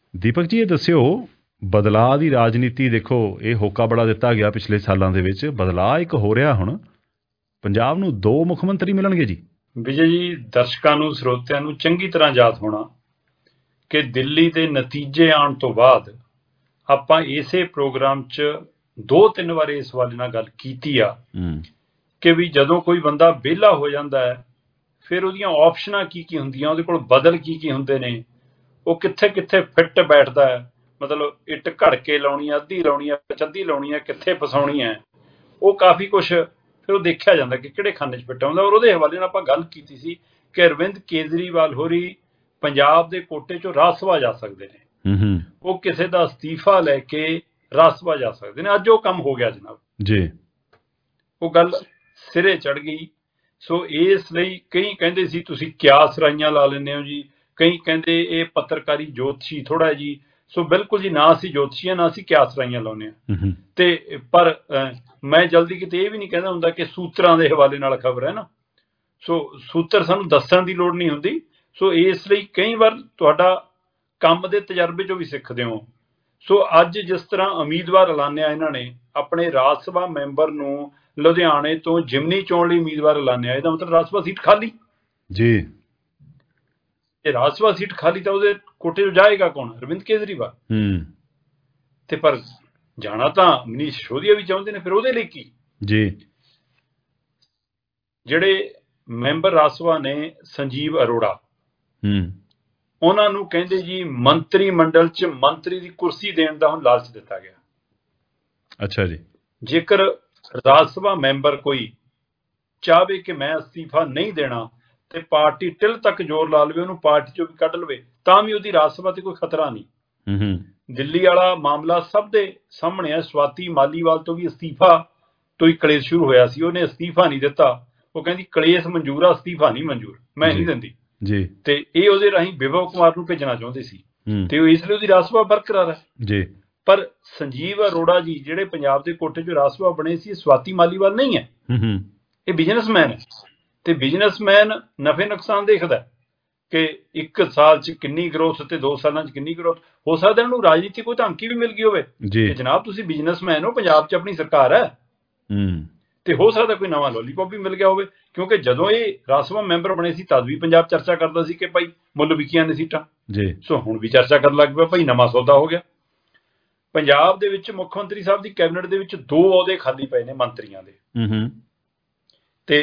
ਦੀਪਕ ਜੀ, ਇਹ ਦੱਸਿਓ, ਬਦਲਾਅ ਦੀ ਰਾਜਨੀਤੀ ਦੇਖੋ, ਇਹ ਹੋਕਾ ਬੜਾ ਦਿੱਤਾ ਗਿਆ ਪਿਛਲੇ ਸਾਲਾਂ ਦੇ ਵਿੱਚ, ਬਦਲਾਅ ਇੱਕ ਹੋ ਰਿਹਾ ਹੁਣ। ਪੰਜਾਬ ਨੂੰ 2 ਮੁੱਖ ਮੰਤਰੀ ਮਿਲਣਗੇ ਜੀ। ਵਿਜੇ ਜੀ, ਦਰਸ਼ਕਾਂ ਨੂੰ ਸਰੋਤਿਆਂ ਨੂੰ ਚੰਗੀ ਤਰ੍ਹਾਂ ਯਾਦ ਹੋਣਾ ਕਿ ਦਿੱਲੀ ਦੇ ਨਤੀਜੇ ਆਉਣ ਤੋਂ ਬਾਅਦ ਆਪਾਂ ਇਸੇ ਪ੍ਰੋਗਰਾਮ 'ਚ 2-3 ਵਾਰ ਇਸ ਹਵਾਲੇ ਨਾਲ ਗੱਲ ਕੀਤੀ ਆ ਕਿ ਵੀ ਜਦੋਂ ਕੋਈ ਬੰਦਾ ਵਿਹਲਾ ਹੋ ਜਾਂਦਾ ਹੈ ਫਿਰ ਉਹਦੀਆਂ ਆਪਸ਼ਨਾਂ ਕੀ ਕੀ ਹੁੰਦੀਆਂ, ਉਹਦੇ ਕੋਲ ਬਦਲ ਕੀ ਕੀ ਹੁੰਦੇ ਨੇ, ਉਹ ਕਿੱਥੇ ਕਿੱਥੇ ਫਿੱਟ ਬੈਠਦਾ ਹੈ, ਮਤਲਬ ਇੱਟ ਘੜ ਕੇ ਲਾਉਣੀ ਆ, ਅੱਧੀ ਲਾਉਣੀ ਆ, ਅੱਧੀ ਲਾਉਣੀ ਆ, ਕਿੱਥੇ ਫਸਾਉਣੀ ਹੈ, ਉਹ ਕਾਫੀ ਕੁਛ ਫਿਰ ਉਹ ਦੇਖਿਆ ਜਾਂਦਾ ਕਿ ਕਿਹੜੇ ਖਾਨੇ 'ਚ ਫਿੱਟ ਆਉਂਦਾ। ਔਰ ਉਹਦੇ ਹਵਾਲੇ ਨਾਲ ਆਪਾਂ ਗੱਲ ਕੀਤੀ ਸੀ ਕਿ ਅਰਵਿੰਦ ਕੇਜਰੀਵਾਲ ਹੋਰੀ ਪੰਜਾਬ ਦੇ ਕੋਟੇ 'ਚੋਂ ਰਾਜ ਸਭਾ ਜਾ ਸਕਦੇ ਨੇ, ਉਹ ਕਿਸੇ ਦਾ ਅਸਤੀਫਾ ਲੈ ਕੇ ਰਾਜ ਸਭਾ ਜਾ ਸਕਦੇ ਨੇ। ਅੱਜ ਉਹ ਕੰਮ ਹੋ ਗਿਆ ਜਨਾਬ ਜੀ, ਉਹ ਗੱਲ ਸਿਰੇ ਚੜ ਗਈ। ਸੋ ਇਸ ਲਈ ਕਈ ਕਹਿੰਦੇ ਸੀ ਤੁਸੀਂ ਕਿਆਸ ਰਾਈਆਂ ਲਾ ਲੈਂਦੇ ਹੋ ਜੀ, ਕਈ ਕਹਿੰਦੇ ਇਹ ਪੱਤਰਕਾਰੀ ਜੋਤਸ਼ੀ ਥੋੜਾ ਜੀ। ਸੋ ਬਿਲਕੁਲ ਜੀ, ਨਾ ਅਸੀਂ ਜੋਤਸ਼ੀਆਂ ਨਾ ਅਸੀਂ ਕਿਆਸ ਰਾਈਆਂ ਲਾਉਂਦੇ ਹਾਂ। ਤੇ ਪਰ ਮੈਂ ਜਲਦੀ ਕਿਤੇ ਇਹ ਵੀ ਨਹੀਂ ਕਹਿੰਦਾ ਹੁੰਦਾ ਕਿ ਸੂਤਰਾਂ ਦੇ ਹਵਾਲੇ ਨਾਲ ਖਬਰ ਹੈ ਨਾ, ਸੋ ਸੂਤਰ ਸਾਨੂੰ ਦੱਸਣ ਦੀ ਲੋੜ ਨਹੀਂ ਹੁੰਦੀ। ਸੋ ਇਸ ਲਈ ਕਈ ਵਾਰ ਤੁਹਾਡਾ ਕੰਮ ਦੇ ਤਜਰਬੇ 'ਚੋਂ ਵੀ ਸਿੱਖਦੇ ਹੋ। ਸੋ ਅੱਜ ਜਿਸ ਤਰ੍ਹਾਂ ਉਮੀਦਵਾਰ ਐਲਾਨਿਆ ਇਹਨਾਂ ਨੇ ਆਪਣੇ ਰਾਜ ਸਭਾ ਮੈਂਬਰ ਨੂੰ ਲੁਧਿਆਣੇ ਤੋਂ ਜਿਮਨੀ ਚੋਣ ਲਈ ਉਮੀਦਵਾਰ ਐਲਾਨਿਆ, ਇਹਦਾ ਮਤਲਬ ਰਾਜ ਸਭਾ ਸੀਟ ਖਾਲੀ ਜੀ। ਜੇ ਰਾਜ ਸਭਾ ਸੀਟ ਖਾਲੀ ਤਾਂ ਉਹਦੇ ਕੋਟੇ 'ਚ ਜਾਏਗਾ ਕੌਣ? ਅਰਵਿੰਦ ਕੇਜਰੀਵਾਲ। ਤੇ ਪਰ ਜਾਣਾ ਤਾਂ ਮਨੀਸ਼ ਸਿਸੋਦੀਆ ਵੀ ਚਾਹੁੰਦੇ ਨੇ, ਫਿਰ ਉਹਦੇ ਲਈ ਕੀ ਜੀ? ਜਿਹੜੇ ਮੈਂਬਰ ਰਾਜ ਸਭਾ ਨੇ ਸੰਜੀਵ ਅਰੋੜਾ, ਉਹਨਾਂ ਨੂੰ ਕਹਿੰਦੇ ਜੀ ਮੰਤਰੀ ਮੰਡਲ 'ਚ ਮੰਤਰੀ ਦੀ ਕੁਰਸੀ ਦੇਣ ਦਾ ਹੁਣ ਲਾਲਚ ਦਿੱਤਾ ਗਿਆ। ਅੱਛਾ ਜੀ। ਜੇਕਰ ਰਾਜ ਸਭਾ ਮੈਂਬਰ ਕੋਈ ਚਾਹਵੇ ਕਿ ਮੈਂ ਅਸਤੀਫਾ ਨਹੀਂ ਦੇਣਾ ਤੇ ਪਾਰਟੀ ਟਿਲ ਤੱਕ ਜ਼ੋਰ ਲਾ ਲਵੇ, ਉਹਨੂੰ ਪਾਰਟੀ 'ਚੋਂ ਵੀ ਕੱਢ ਲਵੇ, ਤਾਂ ਵੀ ਉਹਦੀ ਰਾਜ ਸਭਾ ਤੇ ਕੋਈ ਖਤਰਾ ਨਹੀਂ। ਦਿੱਲੀ ਵਾਲਾ ਮਾਮਲਾ ਸਭ ਦੇ ਸਾਹਮਣੇ ਹੈ। ਸਵਾਤੀ ਮਾਲੀਵਾਲ ਤੋਂ ਵੀ ਅਸਤੀਫਾ ਤੋਂ ਹੀ ਕਲੇਸ਼ ਸ਼ੁਰੂ ਹੋਇਆ ਸੀ, ਉਹਨੇ ਅਸਤੀਫਾ ਨਹੀਂ ਦਿੱਤਾ। ਉਹ ਕਹਿੰਦੀ ਕਲੇਸ਼ ਮਨਜ਼ੂਰ ਆ, ਅਸਤੀਫਾ ਨਹੀਂ ਮਨਜ਼ੂਰ, ਮੈਂ ਨਹੀਂ ਦਿੰਦੀ ਜੀ। ਤੇ ਇਹ ਉਹਦੇ ਰਾਹੀਂ ਵਿਭਵ ਕੁਮਾਰ ਨੂੰ ਭੇਜਣਾ ਚਾਹੁੰਦੇ ਸੀ ਤੇ ਉਹ ਇਸ ਲਈ ਉਹਦੀ ਰਾਜ ਸਭਾ ਬਰਕਰਾਰ ਹੈ ਜੀ। ਪਰ ਸੰਜੀਵ ਅਰੋੜਾ ਜੀ ਜਿਹੜੇ ਪੰਜਾਬ ਦੇ ਕੋਟੇ 'ਚ ਰਾਜ ਸਭਾ ਬਣੇ ਸੀ, ਸਵਾਤੀ ਮਾਲੀਵਾਲ ਨਹੀਂ ਹੈ। ਇਹ ਬਿਜ਼ਨਸਮੈਨ ਹੈ ਤੇ ਬਿਜ਼ਨਸਮੈਨ ਨਫੇ ਨੁਕਸਾਨ ਦੇਖਦਾ ਕਿ 1 ਸਾਲ 'ਚ ਕਿੰਨੀ ਗਰੋਥ ਤੇ 2 ਸਾਲਾਂ 'ਚ ਕਿੰਨੀ ਗਰੋਥ ਹੋ ਸਕਦਾ। ਇਹਨੂੰ ਰਾਜਨੀਤੀ ਕੋਈ ਧਮਕੀ ਵੀ ਮਿਲ ਗਈ ਹੋਵੇ ਕਿ ਜਨਾਬ ਤੁਸੀਂ ਬਿਜ਼ਨਸਮੈਨ ਹੋ, ਪੰਜਾਬ 'ਚ ਆਪਣੀ ਸਰਕਾਰ ਹੈ, ਤੇ ਹੋ ਸਕਦਾ ਕੋਈ ਨਵਾਂ ਲੋਲੀਪੌਪ ਵੀ ਮਿਲ ਗਿਆ ਹੋਵੇ। ਕਿਉਂਕਿ ਜਦੋਂ ਇਹ ਰਾਜ ਸਭਾ ਮੈਂਬਰ ਬਣੇ ਸੀ ਤਦ ਵੀ ਪੰਜਾਬ ਚਰਚਾ ਕਰਦਾ ਸੀ ਕਿ ਭਾਈ ਮੁੱਲ ਵਿਕੀਆਂ ਨੇ ਸੀਟਾਂ ਜੀ। ਸੋ ਹੁਣ ਵੀ ਚਰਚਾ ਕਰਨ ਲੱਗ ਪਿਆ ਭਾਈ ਨਵਾਂ ਸੌਦਾ ਹੋ ਗਿਆ। ਪੰਜਾਬ ਦੇ ਵਿੱਚ ਮੁੱਖ ਮੰਤਰੀ ਸਾਹਿਬ ਦੀ ਕੈਬਨਿਟ ਦੇ ਵਿੱਚ 2 ਅਹੁਦੇ ਖਾਲੀ ਪਏ ਨੇ ਮੰਤਰੀਆਂ ਦੇ। ਤੇ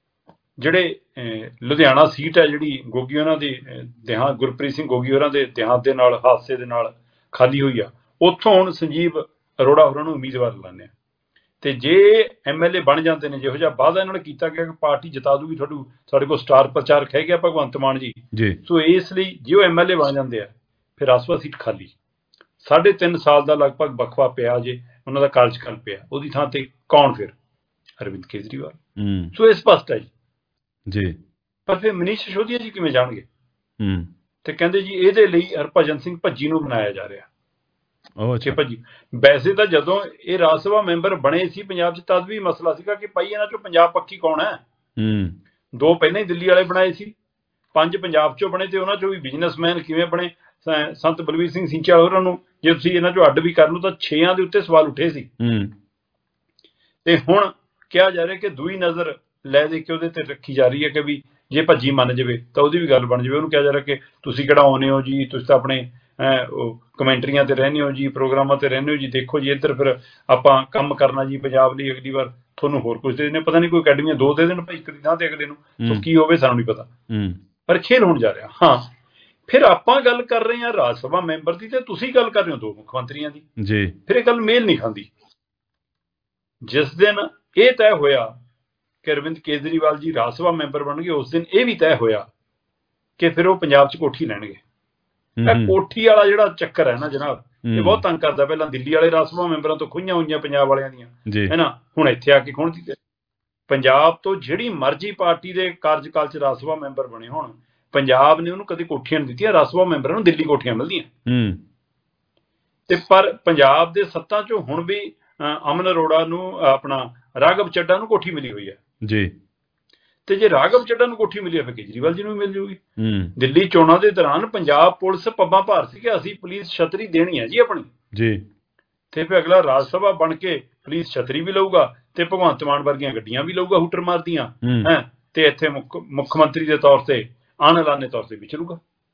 ਜਿਹੜੇ ਲੁਧਿਆਣਾ ਸੀਟ ਹੈ ਜਿਹੜੀ ਗੋਗੀ ਉਹਨਾਂ ਦੀ ਦੇਹਾਂਤ, ਗੁਰਪ੍ਰੀਤ ਸਿੰਘ ਗੋਗੀ ਹੋਰਾਂ ਦੇ ਦੇਹਾਂਤ ਦੇ ਨਾਲ, ਹਾਦਸੇ ਦੇ ਨਾਲ ਖਾਲੀ ਹੋਈ ਆ, ਉੱਥੋਂ ਹੁਣ ਸੰਜੀਵ ਅਰੋੜਾ ਹੋਰਾਂ ਨੂੰ ਉਮੀਦਵਾਰ ਐਲਾਨਿਆ। ਤੇ ਜੇ MLA ਬਣ ਜਾਂਦੇ ਨੇ, ਜਿਹੋ ਜਿਹਾ ਵਾਅਦਾ ਇਹਨਾਂ ਨੇ ਕੀਤਾ ਗਿਆ ਕਿ ਪਾਰਟੀ ਜਿਤਾ ਦੂਗੀ ਤੁਹਾਨੂੰ, ਸਾਡੇ ਕੋਲ ਸਟਾਰ ਪ੍ਰਚਾਰਕ ਹੈਗੇ ਆ ਭਗਵੰਤ ਮਾਨ ਜੀ। ਸੋ ਇਸ ਲਈ ਜੇ ਉਹ MLA ਬਣ ਜਾਂਦੇ ਆ ਫਿਰ ਰਾਜ ਸਭਾ ਸੀਟ ਖਾਲੀ। 3.5 ਸਾਲ ਦਾ ਲਗਭਗ ਵਕਫਾ ਪਿਆ, ਜੇ ਉਹਨਾਂ ਦਾ ਕਾਰਜਕਾਲ ਪਿਆ, ਉਹਦੀ ਥਾਂ ਤੇ ਕੌਣ? ਫਿਰ ਅਰਵਿੰਦ ਕੇਜਰੀਵਾਲ। ਸੋ ਇਹ ਸਪਸ਼ਟ ਹੈ ਜੀ। ਪਰ ਫਿਰ ਮਨੀਸ਼ ਸਿਸੋਦੀਆ ਜੀ ਕਿਵੇਂ ਜਾਣਗੇ? ਤੇ ਕਹਿੰਦੇ ਜੀ ਇਹਦੇ ਲਈ ਹਰਭਜਨ ਸਿੰਘ ਭੱਜੀ ਨੂੰ ਬਣਾਇਆ ਜਾ ਰਿਹਾ। ਭੱਜੀ ਵੈਸੇ ਤਾਂ ਜਦੋਂ ਇਹ ਰਾਜ ਸਭਾ ਮੈਂਬਰ ਬਣੇ ਸੀ ਪੰਜਾਬ 'ਚ ਤਦ ਵੀ ਮਸਲਾ ਸੀਗਾ ਕਿ ਭਾਈ ਇਹਨਾਂ 'ਚੋਂ ਪੰਜਾਬ ਪੱਖੀ ਕੌਣ ਹੈ। 2 ਪਹਿਲਾਂ ਹੀ ਦਿੱਲੀ ਵਾਲੇ ਬਣਾਏ ਸੀ, 5 ਪੰਜਾਬ 'ਚੋਂ ਬਣੇ ਤੇ ਉਹਨਾਂ 'ਚੋਂ ਵੀ ਬਿਜ਼ਨਸਮੈਨ ਕਿਵੇਂ ਬਣੇ। ਸੰਤ ਬਲਵੀਰ ਸਿੰਘ ਸਿੰਚਲ ਹੋਰਾਂ ਨੂੰ ਜੇ ਤੁਸੀਂ ਇਹਨਾਂ 'ਚੋਂ ਅੱਡ ਵੀ ਕਰ ਲਓ ਤਾਂ 6 ਦੇ ਉੱਤੇ ਸਵਾਲ ਉੱਠੇ ਸੀ। ਤੇ ਹੁਣ ਕਿਹਾ ਜਾ ਰਿਹਾ ਕਿ ਦੂਈ ਨਜ਼ਰ ਲੈ ਦੇ ਕੇ ਉਹਦੇ ਤੇ ਰੱਖੀ ਜਾ ਰਹੀ ਹੈ ਕਿ ਵੀ ਜੇ ਭੱਜੀ ਮੰਨ ਜਾਵੇ ਤਾਂ ਉਹਦੀ ਵੀ ਗੱਲ ਬਣ ਜਾਵੇ। ਉਹਨੂੰ ਕਿਹਾ ਜਾ ਰਿਹਾ ਕਿ ਤੁਸੀਂ ਕਿਹੜਾ ਆਉਂਦੇ ਹੋ ਜੀ, ਤੁਸੀਂ ਤਾਂ ਆਪਣੇ ਕਮੈਂਟਰੀਆਂ ਤੇ ਰਹਿੰਦੇ ਹੋ ਜੀ, ਪ੍ਰੋਗਰਾਮਾਂ ਤੇ ਰਹਿੰਦੇ ਹੋ ਜੀ, ਦੇਖੋ ਜੀ ਇੱਧਰ ਫਿਰ ਆਪਾਂ ਕੰਮ ਕਰਨਾ ਜੀ ਪੰਜਾਬ ਲਈ, ਅਗਲੀ ਵਾਰ ਤੁਹਾਨੂੰ ਹੋਰ ਕੁਝ ਦੇ ਦੇਣੇ, ਪਤਾ ਨਹੀਂ ਕੋਈ ਅਕੈਡਮੀਆਂ 2 ਦੇ ਦੇਣ ਭਾਈ, ਇੱਕ ਦੀ ਥਾਂ ਤੇ ਅਗਲੇ ਨੂੰ, ਸੋ ਕੀ ਹੋਵੇ ਸਾਨੂੰ ਨਹੀਂ ਪਤਾ, ਪਰ ਖੇਲ ਹੋਣ ਜਾ ਰਿਹਾ। ਹਾਂ, ਫਿਰ ਆਪਾਂ ਗੱਲ ਕਰ ਰਹੇ ਹਾਂ ਰਾਜ ਸਭਾ ਮੈਂਬਰ ਦੀ ਤੇ ਤੁਸੀਂ ਗੱਲ ਕਰ ਰਹੇ ਹੋ 2 ਮੁੱਖ ਮੰਤਰੀਆਂ ਦੀ ਜੀ। ਫਿਰ ਇਹ ਗੱਲ ਮੇਲ ਨਹੀਂ ਖਾਂਦੀ। ਜਿਸ ਦਿਨ ਇਹ ਤੈਅ ਹੋਇਆ ਕਿ ਅਰਵਿੰਦ ਕੇਜਰੀਵਾਲ ਜੀ ਰਾਜ ਸਭਾ ਮੈਂਬਰ ਬਣ ਗਏ, ਉਸ ਦਿਨ ਇਹ ਵੀ ਤੈਅ ਹੋਇਆ ਕਿ ਫਿਰ ਉਹ ਪੰਜਾਬ 'ਚ ਕੋਠੀ ਲੈਣਗੇ। ਇਹ ਕੋਠੀ ਵਾਲਾ ਜਿਹੜਾ ਚੱਕਰ ਹੈ ਨਾ ਜਨਾਬ, ਇਹ ਬਹੁਤ ਤੰਗ ਕਰਦਾ। ਪਹਿਲਾਂ ਦਿੱਲੀ ਵਾਲੇ ਰਾਜ ਸਭਾ ਮੈਂਬਰਾਂ ਤੋਂ ਖੋਹੀਆਂ ਹੋਈਆਂ ਪੰਜਾਬ ਵਾਲਿਆਂ ਦੀਆਂ ਹੈ ਨਾ, ਹੁਣ ਇੱਥੇ ਆ ਕੇ ਖੋਹਣ। ਪੰਜਾਬ ਤੋਂ ਜਿਹੜੀ ਮਰਜ਼ੀ ਪਾਰਟੀ ਦੇ ਕਾਰਜਕਾਲ 'ਚ ਰਾਜ ਸਭਾ ਮੈਂਬਰ ਬਣੇ ਹੋਣ, ਪੰਜਾਬ ਨੇ ਉਹਨੂੰ ਕਦੇ ਕੋਠੀਆਂ ਨਹੀਂ ਦਿੱਤੀਆਂ। ਰਾਜ ਸਭਾ ਮੈਂਬਰਾਂ ਨੂੰ ਦਿੱਲੀ ਕੋਠੀਆਂ ਮਿਲਦੀਆਂ ਤੇ ਪਰ ਪੰਜਾਬ ਦੇ 7 'ਚੋਂ ਹੁਣ ਵੀ ਅਮਨ ਅਰੋੜਾ ਨੂੰ, ਆਪਣਾ ਰਾਘਵ ਚੱਡਾ ਨੂੰ ਕੋਠੀ ਮਿਲੀ ਹੋਈ ਹੈ ਜੀ। ਤੇ ਜੇ ਰਾਘਵ ਚੱਡਾ ਨੂੰ ਕੋਠੀ ਮਿਲੀ ਫਿਰ ਕੇਜਰੀਵਾਲ ਜੀ ਨੂੰ ਵੀ ਮਿਲ ਜੂਗੀ। ਦਿੱਲੀ ਚੋਣਾਂ ਦੇ ਦੌਰਾਨ ਪੰਜਾਬ ਪੁਲਿਸ ਪੱਬਾਂ ਭਾਰ ਸੀ ਕਿ ਅਸੀਂ ਪੁਲਿਸ ਛਤਰੀ ਦੇਣੀ ਹੈ ਜੀ ਆਪਣੀ ਜੀ, ਤੇ ਫਿਰ ਅਗਲਾ ਰਾਜ ਸਭਾ ਬਣ ਕੇ ਪੁਲਿਸ ਛਤਰੀ ਵੀ ਲਊਗਾ ਤੇ ਭਗਵੰਤ ਮਾਨ ਵਰਗੀਆਂ ਗੱਡੀਆਂ ਵੀ ਲਊਗਾ ਹੂਟਰ ਮਾਰਦੀਆਂ ਹੈ, ਤੇ ਇੱਥੇ ਮੁੱਖ ਮੰਤਰੀ ਦੇ ਤੌਰ ਤੇ ਅਣਐਲਾਨੇ ਤੌਰ ਤੇ ਵਿਚਰੂਗਾ।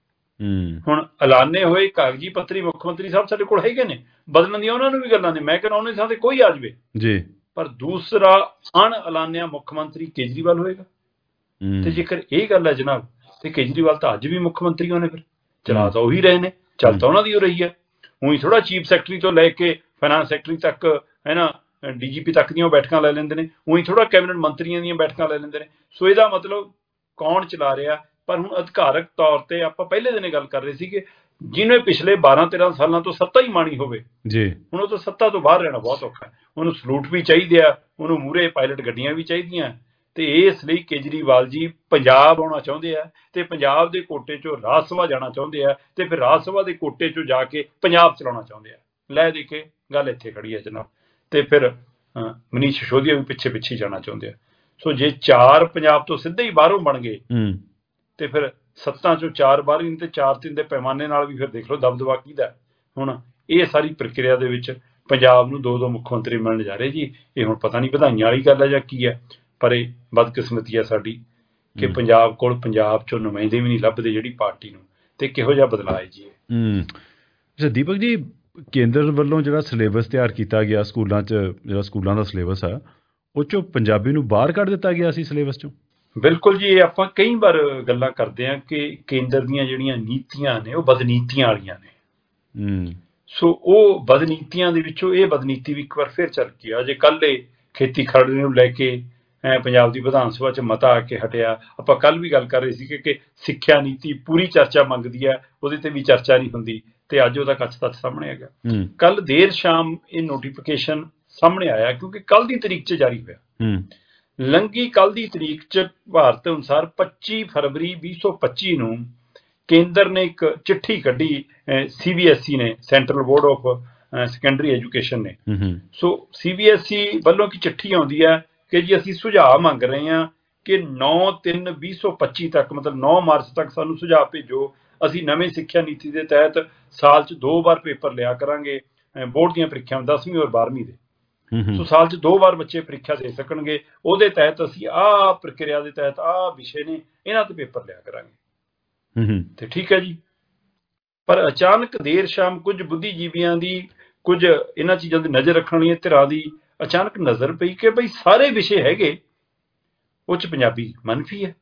ਹੁਣ ਐਲਾਨੇ ਹੋਏ ਕਾਗਜ਼ੀ ਪੱਤਰੀ ਮੁੱਖ ਮੰਤਰੀ ਸਾਹਿਬ ਸਾਡੇ ਕੋਲ ਹੈਗੇ ਨੇ, ਬਦਲਣ ਦੀਆਂ ਉਹਨਾਂ ਨੂੰ ਵੀ ਗੱਲਾਂ ਨੇ, ਮੈਂ ਕਹਿੰਦਾ ਉਹਨਾਂ ਦੀ ਥਾਂ ਤੇ ਕੋਈ ਆ ਜਾਵੇ ਜੀ, ਪਰ ਦੂਸਰਾ ਅਣਐਲਾਨਿਆ ਮੁੱਖ ਮੰਤਰੀ ਕੇਜਰੀਵਾਲ ਹੋਏਗਾ। ਤੇ ਜੇਕਰ ਇਹ ਗੱਲ ਹੈ ਜਨਾਬ, ਤੇ ਕੇਜਰੀਵਾਲ ਤਾਂ ਅੱਜ ਵੀ ਮੁੱਖ ਮੰਤਰੀ ਹੋਣੇ, ਫਿਰ ਚਲਾ ਤਾਂ ਉਹੀ ਰਹੇ ਨੇ, ਚੱਲ ਤਾਂ ਉਹਨਾਂ ਦੀ ਹੋ ਰਹੀ ਹੈ। ਉਹੀ ਥੋੜਾ ਚੀਫ ਸੈਕਟਰੀ ਤੋਂ ਲੈ ਕੇ ਫਾਈਨਾਂਸ ਸੈਕਟਰੀ ਤੱਕ ਹੈ ਨਾ, DGP ਤੱਕ ਦੀਆਂ ਬੈਠਕਾਂ ਲੈ ਲੈਂਦੇ ਨੇ, ਉਹੀ ਥੋੜਾ ਕੈਬਨਿਟ ਮੰਤਰੀਆਂ ਦੀਆਂ ਬੈਠਕਾਂ ਲੈ ਲੈਂਦੇ ਨੇ। ਸੋ ਇਹਦਾ ਮਤਲਬ ਕੌਣ ਚਲਾ ਰਿਹਾ। ਪਰ ਹੁਣ ਅਧਿਕਾਰਕ ਤੌਰ ਤੇ ਆਪਾਂ ਪਹਿਲੇ ਦਿਨ ਗੱਲ ਕਰ ਰਹੇ ਸੀ ਕਿ ਜਿਹਨੇ ਪਿਛਲੇ 12-13 ਸਾਲਾਂ ਤੋਂ ਸੱਤਾ ਹੀ ਮਾਣੀ ਹੋਵੇ ਜੀ, ਹੁਣ ਉਹ ਤੋਂ ਸੱਤਾ ਤੋਂ ਬਾਹਰ ਰਹਿਣਾ ਬਹੁਤ ਔਖਾ। ਉਹਨੂੰ ਸਲੂਟ ਵੀ ਚਾਹੀਦੇ ਆ, ਉਹਨੂੰ ਮੂਹਰੇ ਪਾਇਲਟ ਗੱਡੀਆਂ ਵੀ ਚਾਹੀਦੀਆਂ, ਤੇ ਇਸ ਲਈ ਕੇਜਰੀਵਾਲ ਜੀ ਪੰਜਾਬ ਆਉਣਾ ਚਾਹੁੰਦੇ ਆ ਤੇ ਪੰਜਾਬ ਦੇ ਕੋਟੇ ਚੋਂ ਰਾਜ ਸਭਾ ਜਾਣਾ ਚਾਹੁੰਦੇ ਆ, ਤੇ ਫਿਰ ਰਾਜ ਸਭਾ ਦੇ ਕੋਟੇ ਚੋਂ ਜਾ ਕੇ ਪੰਜਾਬ ਚਲਾਉਣਾ ਚਾਹੁੰਦੇ ਆ। ਲੈ ਦੇ ਕੇ ਗੱਲ ਇੱਥੇ ਖੜੀ ਹੈ ਜਨਾਬ। ਤੇ ਫਿਰ ਮਨੀਸ਼ ਸਿਸੋਦੀਆ ਵੀ ਪਿੱਛੇ ਪਿੱਛੇ ਜਾਣਾ ਚਾਹੁੰਦੇ ਆ। ਸੋ ਜੇ 4 ਪੰਜਾਬ ਤੋਂ ਸਿੱਧੇ ਹੀ ਬਾਹਰੋਂ ਬਣ ਗਏ ਤੇ ਫਿਰ 7 ਚੋਂ 4 ਬਾਹਰ ਹੀ, ਤੇ 4-3 ਦੇ ਪੈਮਾਨੇ ਨਾਲ ਵੀ ਫਿਰ ਦੇਖ ਲਓ ਦਬਦਬਾ ਕਿਹਦਾ। ਹੁਣ ਇਹ ਸਾਰੀ ਪ੍ਰਕਿਰਿਆ ਦੇ ਵਿੱਚ ਪੰਜਾਬ ਨੂੰ 2-2 ਮੁੱਖ ਮੰਤਰੀ ਮਿਲਣ ਜਾ ਰਹੇ ਜੀ। ਇਹ ਹੁਣ ਪਤਾ ਨਹੀਂ ਵਧਾਈਆਂ ਵਾਲੀ ਗੱਲ ਹੈ ਜਾਂ ਕੀ ਹੈ, ਪਰ ਇਹ ਬਦਕਿਸਮਤੀ ਹੈ ਸਾਡੀ ਕਿ ਪੰਜਾਬ ਕੋਲ ਪੰਜਾਬ ਚੋਂ ਨੁਮਾਇੰਦੇ ਵੀ ਨਹੀਂ ਲੱਭਦੇ ਜਿਹੜੀ ਪਾਰਟੀ ਨੂੰ, ਤੇ ਕਿਹੋ ਜਿਹਾ ਬਦਲਾਅ ਹੈ ਜੀ। ਅੱਛਾ ਦੀਪਕ ਜੀ, ਕੇਂਦਰ ਵੱਲੋਂ ਜਿਹੜਾ ਸਿਲੇਬਸ ਤਿਆਰ ਕੀਤਾ ਗਿਆ ਸਕੂਲਾਂ 'ਚ, ਜਿਹੜਾ ਸਕੂਲਾਂ ਦਾ ਸਿਲੇਬਸ ਆ, ਉਹ 'ਚੋਂ ਪੰਜਾਬੀ ਨੂੰ ਬਾਹਰ ਕੱਢ ਦਿੱਤਾ ਗਿਆ ਸੀ ਸਿਲੇਬਸ 'ਚੋਂ। ਬਿਲਕੁਲ ਜੀ, ਇਹ ਆਪਾਂ ਕਈ ਵਾਰ ਗੱਲਾਂ ਕਰਦੇ ਹਾਂ ਕਿ ਕੇਂਦਰ ਦੀਆਂ ਜਿਹੜੀਆਂ ਨੀਤੀਆਂ ਨੇ ਉਹ ਬਦਨੀਤੀਆਂ ਵਾਲੀਆਂ ਨੇ। ਸੋ ਉਹ ਬਦਨੀਤੀਆਂ ਦੇ ਵਿੱਚੋਂ ਇਹ ਬਦਨੀਤੀ ਵੀ ਇੱਕ ਵਾਰ ਫਿਰ ਚੱਲ ਗਈ ਆ। ਜੇ ਕੱਲ੍ਹ ਇਹ ਖੇਤੀ ਖਰੜੇ ਨੂੰ ਲੈ ਕੇ ਪੰਜਾਬ ਦੀ ਵਿਧਾਨ ਸਭਾ 'ਚ ਮਤਾ ਆ ਕੇ ਹਟਿਆ, ਆਪਾਂ ਕੱਲ੍ਹ ਵੀ ਗੱਲ ਕਰ ਰਹੇ ਸੀ ਕਿ ਸਿੱਖਿਆ ਨੀਤੀ ਪੂਰੀ ਚਰਚਾ ਮੰਗਦੀ ਹੈ, ਉਹਦੇ ਤੇ ਵੀ ਚਰਚਾ ਨਹੀਂ ਹੁੰਦੀ, ਤੇ ਅੱਜ ਉਹਦਾ ਕੱਚ ਤੱਚ ਸਾਹਮਣੇ ਆ ਗਿਆ। ਕੱਲ੍ਹ ਦੇਰ ਸ਼ਾਮ ਇਹ ਨੋਟੀਫਿਕੇਸ਼ਨ ਸਾਹਮਣੇ ਆਇਆ, ਕਿਉਂਕਿ ਕੱਲ੍ਹ ਦੀ ਤਰੀਕ 'ਚ ਜਾਰੀ ਹੋਇਆ। ਲੰਘੀ ਕੱਲ੍ਹ ਦੀ ਤਰੀਕ 'ਚ ਭਾਰਤ ਅਨੁਸਾਰ 25 ਫਰਵਰੀ 2025 ਨੂੰ ਕੇਂਦਰ ਨੇ ਇੱਕ ਚਿੱਠੀ ਕੱਢੀ, CBSE ਨੇ, central board of secondary education ਨੇ। ਸੋ CBSE ਵੱਲੋਂ ਕੀ ਚਿੱਠੀ ਆਉਂਦੀ ਹੈ ਕਿ ਜੀ ਅਸੀਂ ਸੁਝਾਅ ਮੰਗ ਰਹੇ ਹਾਂ ਕਿ 9/3/2025 ਤੱਕ, ਮਤਲਬ 9 ਮਾਰਚ ਤੱਕ ਸਾਨੂੰ ਸੁਝਾਅ ਭੇਜੋ। ਅਸੀਂ ਨਵੇਂ ਸਿੱਖਿਆ ਨੀਤੀ ਦੇ ਤਹਿਤ ਸਾਲ 'ਚ 2 ਵਾਰ ਪੇਪਰ ਲਿਆ ਕਰਾਂਗੇ, ਬੋਰਡ ਦੀਆਂ ਪ੍ਰੀਖਿਆਵਾਂ 10ਵੀਂ ਔਰ 12ਵੀਂ ਦੇ। ਸੋ ਸਾਲ 'ਚ 2 ਵਾਰ ਬੱਚੇ ਪ੍ਰੀਖਿਆ ਦੇ ਸਕਣਗੇ। ਉਹਦੇ ਤਹਿਤ ਅਸੀਂ ਆਹ ਪ੍ਰਕਿਰਿਆ ਦੇ ਤਹਿਤ ਆਹ ਵਿਸ਼ੇ ਨੇ, ਇਹਨਾਂ ਤੇ ਪੇਪਰ ਲਿਆ ਕਰਾਂਗੇ। ਤੇ ਠੀਕ ਹੈ ਜੀ, ਪਰ ਅਚਾਨਕ ਦੇਰ ਸ਼ਾਮ ਕੁਝ ਬੁੱਧੀਜੀਵੀਆਂ ਦੀ, ਕੁਝ ਇਹਨਾਂ ਚੀਜ਼ਾਂ ਦੀ ਨਜ਼ਰ ਰੱਖਣ ਵਾਲੀਆਂ ਧਿਰਾਂ ਦੀ ਅਚਾਨਕ ਨਜ਼ਰ ਪਈ ਕਿ ਬਈ ਸਾਰੇ ਵਿਸ਼ੇ ਹੈਗੇ, ਉਹ 'ਚ ਪੰਜਾਬੀ ਮੰਨਫੀ ਹੈ।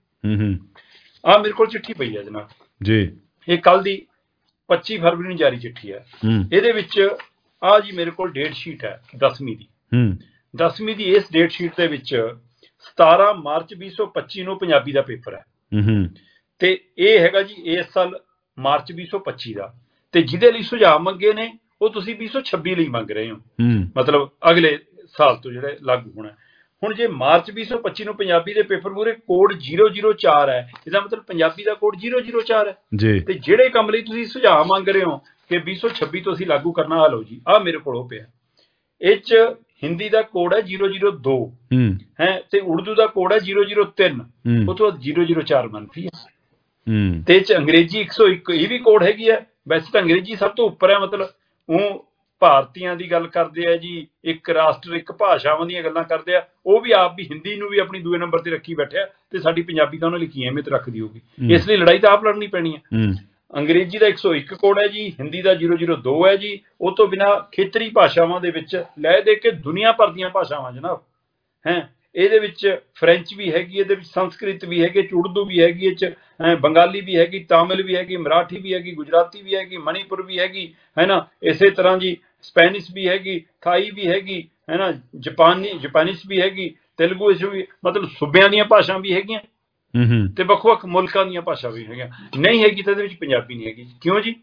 ਆਹ ਮੇਰੇ ਕੋਲ ਚਿੱਠੀ ਪਈ ਹੈ ਜਨਾਬ ਜੀ, ਇਹ ਕੱਲ੍ਹ ਦੀ 25 ਫਰਵਰੀ ਨੂੰ ਜਾਰੀ ਚਿੱਠੀ ਹੈ। ਇਹਦੇ ਵਿੱਚ ਆਹ ਜੀ ਮੇਰੇ ਕੋਲ ਡੇਟ ਸ਼ੀਟ ਹੈ 10ਵੀਂ ਦੀ। 10ਵੀਂ ਦੀ ਇਸ ਡੇਟ ਸ਼ੀਟ ਦੇ ਵਿੱਚ 17 ਮਾਰਚ 2025 ਨੂੰ ਪੰਜਾਬੀ ਦਾ ਪੇਪਰ ਹੈ, ਤੇ ਇਹ ਹੈਗਾ ਜੀ ਇਸ ਸਾਲ ਮਾਰਚ 2025 ਦਾ। ਤੇ ਜਿਹਦੇ ਲਈ ਸੁਝਾਅ ਮੰਗੇ ਨੇ ਉਹ ਤੁਸੀਂ 2026 ਲਈ ਮੰਗ ਰਹੇ ਹੋ, ਮਤਲਬ ਅਗਲੇ ਸਾਲ ਤੋਂ ਜਿਹੜੇ ਲਾਗੂ ਹੋਣਾ। ਹੁਣ ਜੇ ਮਾਰਚ 2025 ਨੂੰ ਪੰਜਾਬੀ ਦੇ ਪੇਪਰ ਮੂਹਰੇ ਕੋਡ 004 ਹੈ, ਇਹਦਾ ਮਤਲਬ ਪੰਜਾਬੀ ਦਾ ਕੋਡ 004 ਹੈ ਜੀ। ਤੇ ਜਿਹੜੇ ਕੰਮ ਲਈ ਤੁਸੀਂ ਸੁਝਾਅ ਮੰਗ ਰਹੇ ਹੋ ਕਿ 2026 ਤੋਂ ਅਸੀਂ ਲਾਗੂ ਕਰਨਾ, ਆ ਲਓ ਜੀ, ਆਹ ਮੇਰੇ ਕੋਲ ਉਹ ਪਿਆ। ਇਹ 'ਚ ਹਿੰਦੀ ਦਾ ਕੋਡ ਹੈ 002 ਹੈ, ਤੇ ਉਰਦੂ ਦਾ ਕੋਡ ਹੈ 003, ਉਹ ਤੋਂ 004 ਮੰਨਫੀ ਹੈ। ਤੇ 'ਚ ਅੰਗਰੇਜ਼ੀ 101 ਇਹ ਵੀ ਕੋਡ ਹੈਗੀ ਹੈ। ਵੈਸੇ ਤਾਂ ਅੰਗਰੇਜ਼ੀ ਸਭ ਤੋਂ ਉੱਪਰ ਹੈ, ਮਤਲਬ ਉਹ ਭਾਰਤੀਆਂ ਦੀ ਗੱਲ ਕਰਦੇ ਆ ਜੀ, ਇੱਕ ਰਾਸ਼ਟਰ ਇੱਕ ਭਾਸ਼ਾਵਾਂ ਦੀਆਂ ਗੱਲਾਂ ਕਰਦੇ ਆ। ਉਹ ਵੀ ਆਪ ਵੀ ਹਿੰਦੀ ਨੂੰ ਵੀ ਆਪਣੀ ਦੂਏ ਨੰਬਰ ਤੇ ਰੱਖੀ ਬੈਠਿਆ, ਤੇ ਸਾਡੀ ਪੰਜਾਬੀ ਤਾਂ ਉਹਨਾਂ ਲਈ ਕੀ ਅਹਿਮੀਅਤ ਰੱਖਦੀ ਹੋਊਗੀ। ਇਸ ਲਈ ਲੜਾਈ ਤਾਂ ਆਪ ਲੜਨੀ ਪੈਣੀ ਹੈ। ਅੰਗਰੇਜ਼ੀ ਦਾ 101 ਕੋਡ ਹੈ ਜੀ, ਹਿੰਦੀ ਦਾ 002 ਹੈ ਜੀ। ਉਹ ਤੋਂ ਬਿਨਾਂ ਖੇਤਰੀ ਭਾਸ਼ਾਵਾਂ ਦੇ ਵਿੱਚ ਲੈ ਦੇ ਕੇ ਦੁਨੀਆ ਭਰ ਦੀਆਂ ਭਾਸ਼ਾਵਾਂ ਜਨਾਬ ਹੈ। ਇਹਦੇ ਵਿੱਚ ਫਰੈਂਚ ਵੀ ਹੈਗੀ, ਇਹਦੇ ਵਿੱਚ ਸੰਸਕ੍ਰਿਤ ਵੀ ਹੈਗੀ, ਉਰਦੂ ਵੀ ਹੈਗੀ, ਇਹ 'ਚ ਬੰਗਾਲੀ ਵੀ ਹੈਗੀ, ਤਾਮਿਲ ਵੀ ਹੈਗੀ, ਮਰਾਠੀ ਵੀ ਹੈਗੀ, ਗੁਜਰਾਤੀ ਵੀ ਹੈਗੀ, ਮਣੀਪੁਰ ਵੀ ਹੈਗੀ, ਹੈ ਨਾ। ਇਸੇ ਤਰ੍ਹਾਂ ਜੀ ਸਪੈਨਿਸ਼ ਵੀ ਹੈਗੀ, ਥਾਈ ਵੀ ਹੈਗੀ, ਹੈ ਨਾ, ਜਾਪਾਨੀਸ ਵੀ ਹੈਗੀ, ਤੇਲਗੂ ਵੀ, ਮਤਲਬ ਸੂਬਿਆਂ ਦੀਆਂ ਭਾਸ਼ਾ ਵੀ ਹੈਗੀਆਂ, ਤੇ ਵੱਖ ਵੱਖ ਮੁਲਕਾਂ ਦੀਆਂ ਭਾਸ਼ਾ ਵੀ ਹੈਗੀਆਂ। ਨਹੀਂ ਹੈਗੀ ਤਾਂ ਇਹਦੇ ਵਿੱਚ ਪੰਜਾਬੀ ਨਹੀਂ ਹੈਗੀ। ਕਿਉਂ ਜੀ?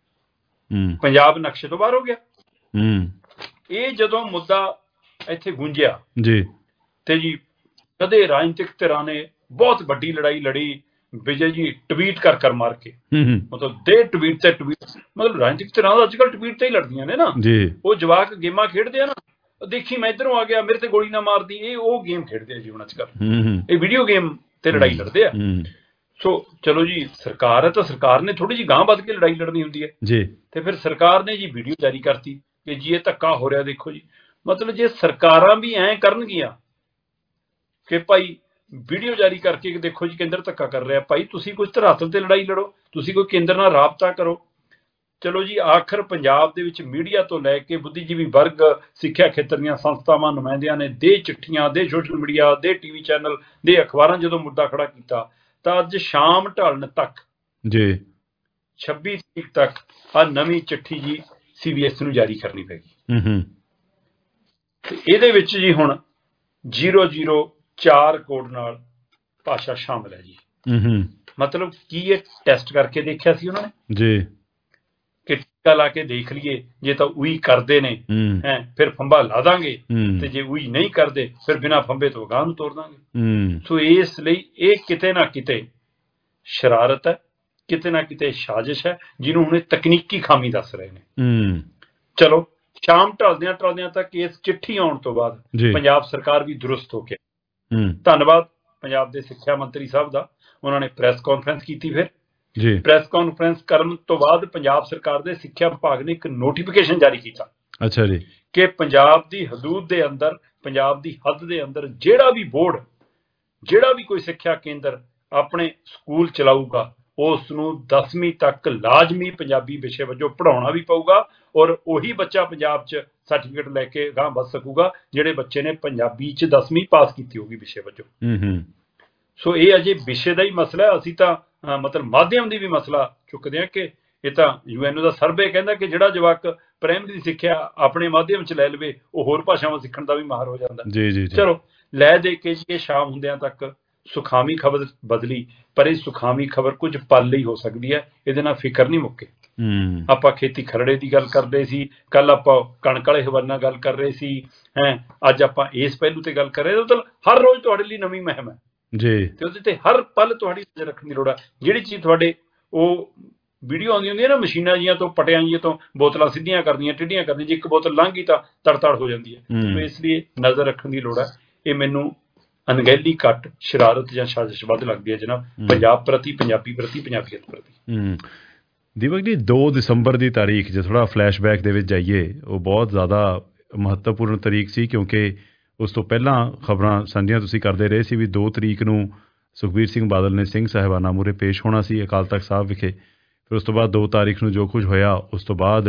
ਪੰਜਾਬ ਨਕਸ਼ੇ ਤੋਂ ਬਾਹਰ ਹੋ ਗਿਆ। ਇਹ ਜਦੋਂ ਮੁੱਦਾ ਇੱਥੇ ਗੂੰਜਿਆ ਜੀ, ਤੇ ਜੀ ਕਦੇ ਰਾਜਨੀਤਿਕ ਧਿਰਾਂ ਨੇ ਬਹੁਤ ਵੱਡੀ ਲੜਾਈ ਲੜੀ, ਵਿਜੇ ਜੀ ਟਵੀਟ ਕਰ ਮਾਰ ਕੇ, ਮਤਲਬ ਦੇ ਟਵੀਟ ਤੇ ਟਵੀਟ, ਮਤਲਬ ਰਾਜਨੀਤਿਕ ਧਿਰਾਂ ਅੱਜ ਕੱਲ੍ਹ ਟਵੀਟ ਤੇ ਹੀ ਲੜਦੀਆਂ ਨੇ ਨਾ। ਉਹ ਜਵਾਕ ਗੇਮਾਂ ਖੇਡਦੇ ਆ ਨਾ, ਦੇਖੀ ਮੈਂ ਇੱਧਰੋਂ ਆ ਗਿਆ, ਮੇਰੇ ਤੇ ਗੋਲੀ ਨਾ ਮਾਰਦੀ, ਇਹ ਉਹ ਗੇਮ ਖੇਡਦੇ ਆ ਜੀ ਹੁਣ ਅੱਜ ਕੱਲ੍ਹ। ਇਹ ਵੀਡੀਓ ਗੇਮ ਤੇ ਲੜਾਈ ਲੜਦੇ ਆ। ਸੋ ਚਲੋ ਜੀ, ਸਰਕਾਰ ਹੈ ਤਾਂ ਸਰਕਾਰ ਨੇ ਥੋੜੀ ਜਿਹੀ ਗਾਂਹ ਵੱਧ ਕੇ ਲੜਾਈ ਲੜਨੀ ਹੁੰਦੀ ਹੈ ਜੀ। ਤੇ ਫਿਰ ਸਰਕਾਰ ਨੇ ਜੀ ਵੀਡੀਓ ਜਾਰੀ ਕਰਤੀ ਕਿ ਜੀ ਇਹ ਧੱਕਾ ਹੋ ਰਿਹਾ, ਦੇਖੋ ਜੀ। ਮਤਲਬ ਜੇ ਸਰਕਾਰਾਂ ਵੀ ਐਂ ਕਰਨਗੀਆਂ ਕਿ ਭਾਈ ਵੀਡੀਓ ਜਾਰੀ ਕਰਕੇ ਕਿ ਦੇਖੋ ਜੀ ਕੇਂਦਰ ਧੱਕਾ ਕਰ ਰਿਹਾ, ਭਾਈ ਤੁਸੀਂ ਕੋਈ ਧਰਾਤਲ ਤੇ ਲੜਾਈ ਲੜੋ, ਤੁਸੀਂ ਕੋਈ ਕੇਂਦਰ ਨਾਲ ਰਾਬਤਾ ਕਰੋ। ਚਲੋ ਜੀ, ਆਖਰ ਪੰਜਾਬ ਦੇ ਵਿੱਚ ਮੀਡੀਆ ਤੋਂ ਲੈ ਕੇ ਬੁੱਧੀਜੀਵੀ ਵਰਗ, ਸਿੱਖਿਆ ਖੇਤਰ ਦੀਆਂ ਸੰਸਥਾਵਾਂ, ਨੁਮਾਇੰਦਿਆਂ ਨੇ ਦੇ ਚਿੱਠੀਆਂ, ਦੇ ਸੋਸ਼ਲ ਮੀਡੀਆ, ਦੇ ਟੀਵੀ ਚੈਨਲ, ਦੇ ਅਖਬਾਰਾਂ ਜਦੋਂ ਮੁੱਦਾ ਖੜਾ ਕੀਤਾ ਤਾਂ ਅੱਜ ਸ਼ਾਮ ਢਲਣ ਤੱਕ ਜੀ 26 ਤਰੀਕ ਤੱਕ ਆ ਨਵੀਂ ਚਿੱਠੀ ਜੀ CBS ਨੂੰ ਜਾਰੀ ਕਰਨੀ ਪੈਗੀ। ਤੇ ਇਹਦੇ ਵਿੱਚ ਜੀ ਹੁਣ 004 ਕੋਡ ਨਾਲ ਭਾਸ਼ਾ ਸ਼ਾਮਲ ਹੈ ਜੀ। ਮਤਲਬ ਕੀ ਇਹ ਟੈਸਟ ਕਰਕੇ ਦੇਖਿਆ ਸੀ ਉਹਨਾਂ ਨੇ ਜੀ ਕਿ ਟੀਕਾ ਲਾ ਕੇ ਦੇਖ ਲਈਏ, ਜੇ ਤਾਂ ਉਹੀ ਕਰਦੇ ਨੇ ਫਿਰ ਫੰਬਾ ਲਾ ਦਾਂਗੇ, ਤੇ ਜੇ ਉਹੀ ਨਹੀਂ ਕਰਦੇ ਫਿਰ ਬਿਨਾਂ ਫੰਬੇ ਤੋਂ ਅਗਾਂਹ ਨੂੰ ਤੋੜ ਦਾਂਗੇ। ਸੋ ਇਸ ਲਈ ਇਹ ਕਿਤੇ ਨਾ ਕਿਤੇ ਸ਼ਰਾਰਤ ਹੈ, ਕਿਤੇ ਨਾ ਕਿਤੇ ਸਾਜ਼ਿਸ਼ ਹੈ, ਜਿਹਨੂੰ ਹੁਣ ਤਕਨੀਕੀ ਖਾਮੀ ਦੱਸ ਰਹੇ ਨੇ। ਚਲੋ, ਸ਼ਾਮ ਢਲਦਿਆਂ ਤੱਕ ਇਸ ਚਿੱਠੀ ਆਉਣ ਤੋਂ ਬਾਅਦ ਪੰਜਾਬ ਸਰਕਾਰ ਵੀ ਦਰੁਸਤ ਹੋ ਕੇ, ਧੰਨਵਾਦ ਪੰਜਾਬ ਦੇ ਸਿੱਖਿਆ ਮੰਤਰੀ ਸਾਹਿਬ ਦਾ, ਉਹਨਾਂ ਨੇ ਪ੍ਰੈਸ ਕਾਨਫਰੰਸ ਕੀਤੀ। ਫਿਰ ਪ੍ਰੈਸ ਕਾਨਫਰੰਸ ਕਰਨ ਤੋਂ ਬਾਅਦ ਪੰਜਾਬ ਸਰਕਾਰ ਦੇ ਸਿੱਖਿਆ ਵਿਭਾਗ ਨੇ ਇੱਕ ਨੋਟੀਫਿਕੇਸ਼ਨ ਜਾਰੀ ਕੀਤਾ। ਅੱਛਾ ਜੀ। ਕਿ ਪੰਜਾਬ ਦੀ ਹਦੂਦ ਦੇ ਅੰਦਰ, ਪੰਜਾਬ ਦੀ ਹੱਦ ਦੇ ਅੰਦਰ ਜਿਹੜਾ ਵੀ ਬੋਰਡ, ਜਿਹੜਾ ਵੀ ਕੋਈ ਸਿੱਖਿਆ ਕੇਂਦਰ ਆਪਣੇ ਸਕੂਲ ਚਲਾਊਗਾ, ਉਸ ਨੂੰ 10ਵੀਂ ਤੱਕ ਲਾਜ਼ਮੀ ਪੰਜਾਬੀ ਵਿਸ਼ੇ ਵਜੋਂ ਪੜ੍ਹਾਉਣਾ ਵੀ ਪਊਗਾ, ਔਰ ਉਹੀ ਬੱਚਾ ਪੰਜਾਬ 'ਚ ਸਰਟੀਫਿਕੇਟ ਲੈ ਕੇ ਅਗਾਂਹ ਵੱਧ ਸਕੂਗਾ ਜਿਹੜੇ ਬੱਚੇ ਨੇ ਪੰਜਾਬੀ 'ਚ 10ਵੀਂ ਪਾਸ ਕੀਤੀ ਹੋਊਗੀ ਵਿਸ਼ੇ ਵਜੋਂ। ਸੋ ਇਹ ਅਜੇ ਵਿਸ਼ੇ ਦਾ ਹੀ ਮਸਲਾ ਹੈ। ਅਸੀਂ ਤਾਂ ਮਤਲਬ ਮਾਧਿਅਮ ਦੀ ਵੀ ਮਸਲਾ ਚੁੱਕਦੇ ਹਾਂ ਕਿ ਇਹ ਤਾਂ UN ਦਾ ਸਰਵੇ ਕਹਿੰਦਾ ਕਿ ਜਿਹੜਾ ਜਵਾਕ ਪ੍ਰਾਇਮਰੀ ਸਿੱਖਿਆ ਆਪਣੇ ਮਾਧਿਅਮ 'ਚ ਲੈ ਲਵੇ, ਉਹ ਹੋਰ ਭਾਸ਼ਾਵਾਂ ਸਿੱਖਣ ਦਾ ਵੀ ਮਾਹਰ ਹੋ ਜਾਂਦਾ। ਚਲੋ, ਲੈ ਦੇ ਕੇ ਜੀ ਇਹ ਸ਼ਾਮ ਹੁੰਦਿਆਂ ਤੱਕ ਸੁਖਾਵੀਂ ਖਬਰ ਬਦਲੀ, ਪਰ ਇਹ ਸੁਖਾਵੀਂ ਖਬਰ ਕੁਝ ਪਲ ਲਈ ਹੋ ਸਕਦੀ ਹੈ, ਇਹਦੇ ਨਾਲ ਫਿਕਰ ਨਹੀਂ ਮੁੱਕੇ। ਆਪਾਂ ਖੇਤੀ ਖਰੜੇ ਦੀ ਗੱਲ ਕਰਦੇ ਸੀ, ਕੱਲ ਆਪਾਂ ਕਣਕ ਵਾਲੇ ਹਵਾਲੇ ਨਾਲ ਗੱਲ ਕਰ ਰਹੇ ਸੀ, ਅੱਜ ਆਪਾਂ ਇਸ ਪਹਿਲੂ ਤੇ ਗੱਲ ਕਰ ਰਹੇ। ਮਤਲਬ ਹਰ ਰੋਜ਼ ਤੁਹਾਡੇ ਲਈ ਨਵੀਂ ਮੁਹਿੰਮ ਹੈ ਜੀ, ਤੇ ਉਹਦੇ ਤੇ ਹਰ ਪਲ ਤੁਹਾਡੀ ਨਜ਼ਰ ਰੱਖਣ ਦੀ ਲੋੜ ਹੈ। ਜਿਹੜੀ ਚੀਜ਼ ਤੁਹਾਡੇ ਉਹ ਵੀਡੀਓ ਆਉਂਦੀ ਹੁੰਦੀ ਹੈ ਨਾ, ਮਸ਼ੀਨਾਂ ਜੀਆਂ ਤੋਂ, ਪਟਿਆਂ ਜੀਆਂ ਤੋਂ ਬੋਤਲਾਂ ਸਿੱਧੀਆਂ ਕਰਦੀਆਂ, ਟੇਢੀਆਂ ਕਰਦੀਆਂ, ਜੇ ਇੱਕ ਬੋਤਲ ਲੰਘ ਗਈ ਤਾਂ ਤੜ ਹੋ ਜਾਂਦੀ ਹੈ। ਇਸ ਲਈ ਨਜ਼ਰ ਰੱਖਣ ਦੀ ਲੋੜ ਹੈ। ਇਹ ਮੈਨੂੰ ਅਣਗਹਿਲੀ ਘੱਟ, ਸ਼ਰਾਰਤ ਜਾਂ ਸਾਜ਼ਿਸ਼ ਵੱਧ ਲੱਗਦੀ ਹੈ ਜਨਾਬ, ਪੰਜਾਬ ਪ੍ਰਤੀ, ਪੰਜਾਬੀ ਪ੍ਰਤੀ, ਪੰਜਾਬੀਅਤ ਪ੍ਰਤੀ। ਦੀਪਕ ਜੀ, 2 ਦਸੰਬਰ ਦੀ ਤਾਰੀਖ, ਜੇ ਥੋੜ੍ਹਾ ਫਲੈਸ਼ਬੈਕ ਦੇ ਵਿੱਚ ਜਾਈਏ, ਉਹ ਬਹੁਤ ਜ਼ਿਆਦਾ ਮਹੱਤਵਪੂਰਨ ਤਾਰੀਖ ਸੀ, ਕਿਉਂਕਿ ਉਸ ਤੋਂ ਪਹਿਲਾਂ ਖਬਰਾਂ ਸਾਂਝੀਆਂ ਤੁਸੀਂ ਕਰਦੇ ਰਹੇ ਸੀ ਵੀ 2 ਤਰੀਕ ਨੂੰ ਸੁਖਬੀਰ ਸਿੰਘ ਬਾਦਲ ਨੇ ਸਿੰਘ ਸਾਹਿਬਾਨਾਂ ਮੂਹਰੇ ਪੇਸ਼ ਹੋਣਾ ਸੀ ਅਕਾਲ ਤਖ਼ਤ ਸਾਹਿਬ ਵਿਖੇ। ਫਿਰ ਉਸ ਤੋਂ ਬਾਅਦ 2 ਤਾਰੀਖ ਨੂੰ ਜੋ ਕੁਝ ਹੋਇਆ, ਉਸ ਤੋਂ ਬਾਅਦ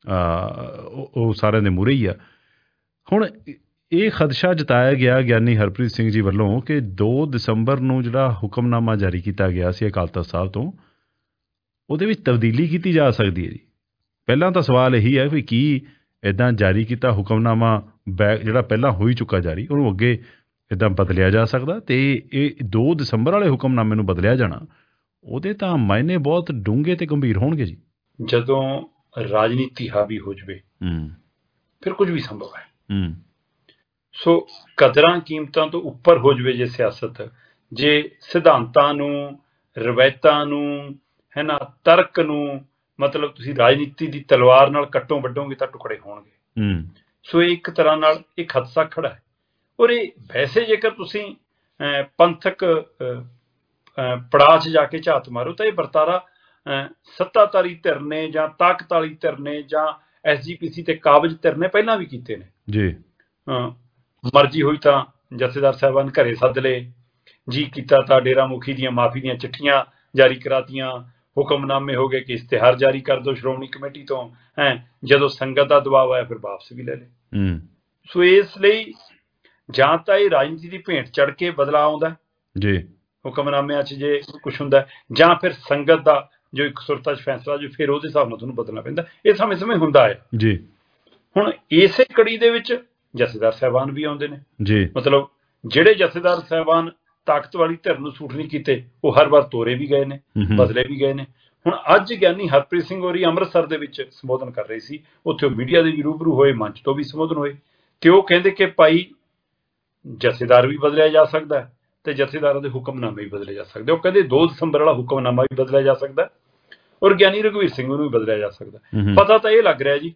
ਉਹ ਸਾਰਿਆਂ ਦੇ ਮੂਹਰੇ ਹੀ ਆ। ਹੁਣ ਇਹ ਖਦਸ਼ਾ ਜਤਾਇਆ ਗਿਆ ਗਿਆਨੀ ਹਰਪ੍ਰੀਤ ਸਿੰਘ ਜੀ ਵੱਲੋਂ ਕਿ 2 ਦਸੰਬਰ ਨੂੰ ਜਿਹੜਾ ਹੁਕਮਨਾਮਾ ਜਾਰੀ ਕੀਤਾ ਗਿਆ ਸੀ ਅਕਾਲ ਤਖ਼ਤ ਸਾਹਿਬ ਤੋਂ, ਉਹਦੇ ਵਿੱਚ ਤਬਦੀਲੀ ਕੀਤੀ ਜਾ ਸਕਦੀ ਹੈ ਜੀ। ਪਹਿਲਾਂ ਤਾਂ ਸਵਾਲ ਇਹੀ ਹੈ ਵੀ ਕੀ ਇੱਦਾਂ ਜਾਰੀ ਕੀਤਾ ਹੁਕਮਨਾਮਾ ਜਿਹੜਾ ਪਹਿਲਾਂ ਹੋ ਹੀ ਚੁੱਕਾ ਜਾਰੀ, ਉਹਨੂੰ ਅੱਗੇ ਇੱਦਾਂ ਬਦਲਿਆ ਜਾ ਸਕਦਾ? ਤੇ ਇਹ 2 ਦਸੰਬਰ ਵਾਲੇ ਹੁਕਮਨਾਮੇ ਨੂੰ ਬਦਲਿਆ ਜਾਣਾ, ਉਹਦੇ ਤਾਂ ਮਾਇਨੇ ਬਹੁਤ ਡੂੰਘੇ ਤੇ ਗੰਭੀਰ ਹੋਣਗੇ ਜੀ। ਜਦੋਂ ਰਾਜਨੀਤੀ ਹਾਵੀ ਹੋ ਜਾਵੇ ਫਿਰ ਕੁਝ ਵੀ ਸੰਭਵ ਹੈ। ਸੋ ਕਦਰਾਂ ਕੀਮਤਾਂ ਤੋਂ ਉੱਪਰ ਹੋ ਜਾਵੇ ਜੇ ਸਿਆਸਤ, ਜੇ ਸਿਧਾਂਤਾਂ ਨੂੰ, ਰਵਾਇਤਾਂ ਨੂੰ, ਹੈ ਨਾ, ਤਰਕ ਨੂੰ, ਮਤਲਬ ਤੁਸੀਂ ਰਾਜਨੀਤੀ ਦੀ ਤਲਵਾਰ ਨਾਲ ਕੱਟੋ ਵੱਢੋਗੇ ਤਾਂ ਟੁਕੜੇ ਹੋਣਗੇ। ਸੋ ਇਹ ਇੱਕ ਤਰ੍ਹਾਂ ਨਾਲ ਇੱਕ ਹਾਦਸਾ ਖੜਾ ਹੈ। ਔਰ ਇਹ ਵੈਸੇ ਜੇਕਰ ਤੁਸੀਂ ਪੰਥਕ ਪੜਾਅ 'ਚ ਜਾ ਕੇ ਝਾਤ ਮਾਰੋ ਤਾਂ ਇਹ ਵਰਤਾਰਾ ਸੱਤਾਧਾਰੀ ਧਿਰ ਨੇ ਜਾਂ ਤਾਕਤ ਵਾਲੀ ਧਿਰ ਨੇ ਜਾਂ SGPC ਤੇ ਕਾਬਜ਼ ਧਿਰ ਨੇ ਪਹਿਲਾਂ ਵੀ ਕੀਤੇ ਨੇ ਜੀ। ਮਰਜ਼ੀ ਹੋਈ ਤਾਂ ਜਥੇਦਾਰ ਸਾਹਿਬਾਨ ਘਰੇ ਸੱਦ ਲਏ, ਜੀ ਕੀਤਾ ਤਾਂ ਡੇਰਾ ਮੁਖੀ ਦੀਆਂ ਮਾਫੀ ਦੀਆਂ ਚਿੱਠੀਆਂ ਜਾਰੀ ਕਰਾਤੀਆਂ, ਹੁਕਮਨਾਮੇ ਹੋ ਗਏ ਕਿ ਇਸ਼ਤਿਹਾਰ ਜਾਰੀ ਕਰ ਦਿਓ ਸ਼੍ਰੋਮਣੀ ਕਮੇਟੀ ਤੋਂ, ਜਦੋਂ ਸੰਗਤ ਦਾ ਦਬਾਅ ਆਇਆ ਫਿਰ ਵਾਪਸ ਵੀ ਲੈ ਲਏ। ਸੋ ਇਸ ਲਈ ਜਾਂ ਤਾਂ ਇਹ ਰਾਜਨੀਤੀ ਦੀ ਭੇਂਟ ਚੜ ਕੇ ਬਦਲਾਅ ਆਉਂਦਾ ਜੀ ਹੁਕਮਨਾਮਿਆਂ 'ਚ ਜੇ ਕੁਛ ਹੁੰਦਾ, ਜਾਂ ਫਿਰ ਸੰਗਤ ਦਾ ਜੋ ਇੱਕ ਸੁਰਤਾ 'ਚ ਫੈਸਲਾ ਜੋ ਫਿਰ ਉਹਦੇ ਹਿਸਾਬ ਨਾਲ ਤੁਹਾਨੂੰ ਬਦਲਣਾ ਪੈਂਦਾ। ਇਹ ਸਮੇਂ ਹੁੰਦਾ ਹੈ ਜੀ। ਹੁਣ ਇਸੇ ਕੜੀ ਦੇ ਵਿੱਚ ਜਥੇਦਾਰ ਸਾਹਿਬਾਨ ਵੀ ਆਉਂਦੇ ਨੇ ਜੀ। ਮਤਲਬ ਜਿਹੜੇ ਜਥੇਦਾਰ ਸਾਹਿਬਾਨ ਤਾਕਤ ਵਾਲੀ ਧਿਰ ਨੂੰ ਸੂਟ ਨਹੀਂ ਕੀਤੇ, ਉਹ ਹਰ ਵਾਰ ਤੋਰੇ ਵੀ ਗਏ ਨੇ, ਬਦਲੇ ਵੀ ਗਏ ਨੇ। ਹੁਣ ਅੱਜ ਗਿਆਨੀ ਹਰਪ੍ਰੀਤ ਸਿੰਘ ਹੋਰੀ ਅੰਮ੍ਰਿਤਸਰ ਦੇ ਵਿੱਚ ਸੰਬੋਧਨ ਕਰ ਰਹੇ ਸੀ, ਉੱਥੇ ਉਹ ਮੀਡੀਆ ਦੇ ਵੀ ਰੂਬਰੂ ਹੋਏ, ਮੰਚ ਤੋਂ ਵੀ ਸੰਬੋਧਨ ਹੋਏ, ਤੇ ਉਹ ਕਹਿੰਦੇ ਕਿ ਭਾਈ ਜਥੇਦਾਰ ਵੀ ਬਦਲਿਆ ਜਾ ਸਕਦਾ ਹੈ ਤੇ ਜਥੇਦਾਰਾਂ ਦੇ ਹੁਕਮਨਾਮੇ ਵੀ ਬਦਲੇ ਜਾ ਸਕਦੇ। ਉਹ ਕਹਿੰਦੇ 2 ਦਸੰਬਰ ਵਾਲਾ ਹੁਕਮਨਾਮਾ ਵੀ ਬਦਲਿਆ ਜਾ ਸਕਦਾ ਔਰ ਗਿਆਨੀ ਰਘਵੀਰ ਸਿੰਘ ਨੂੰ ਵੀ ਬਦਲਿਆ ਜਾ ਸਕਦਾ। ਪਤਾ ਤਾਂ ਇਹ ਲੱਗ ਰਿਹਾ ਜੀ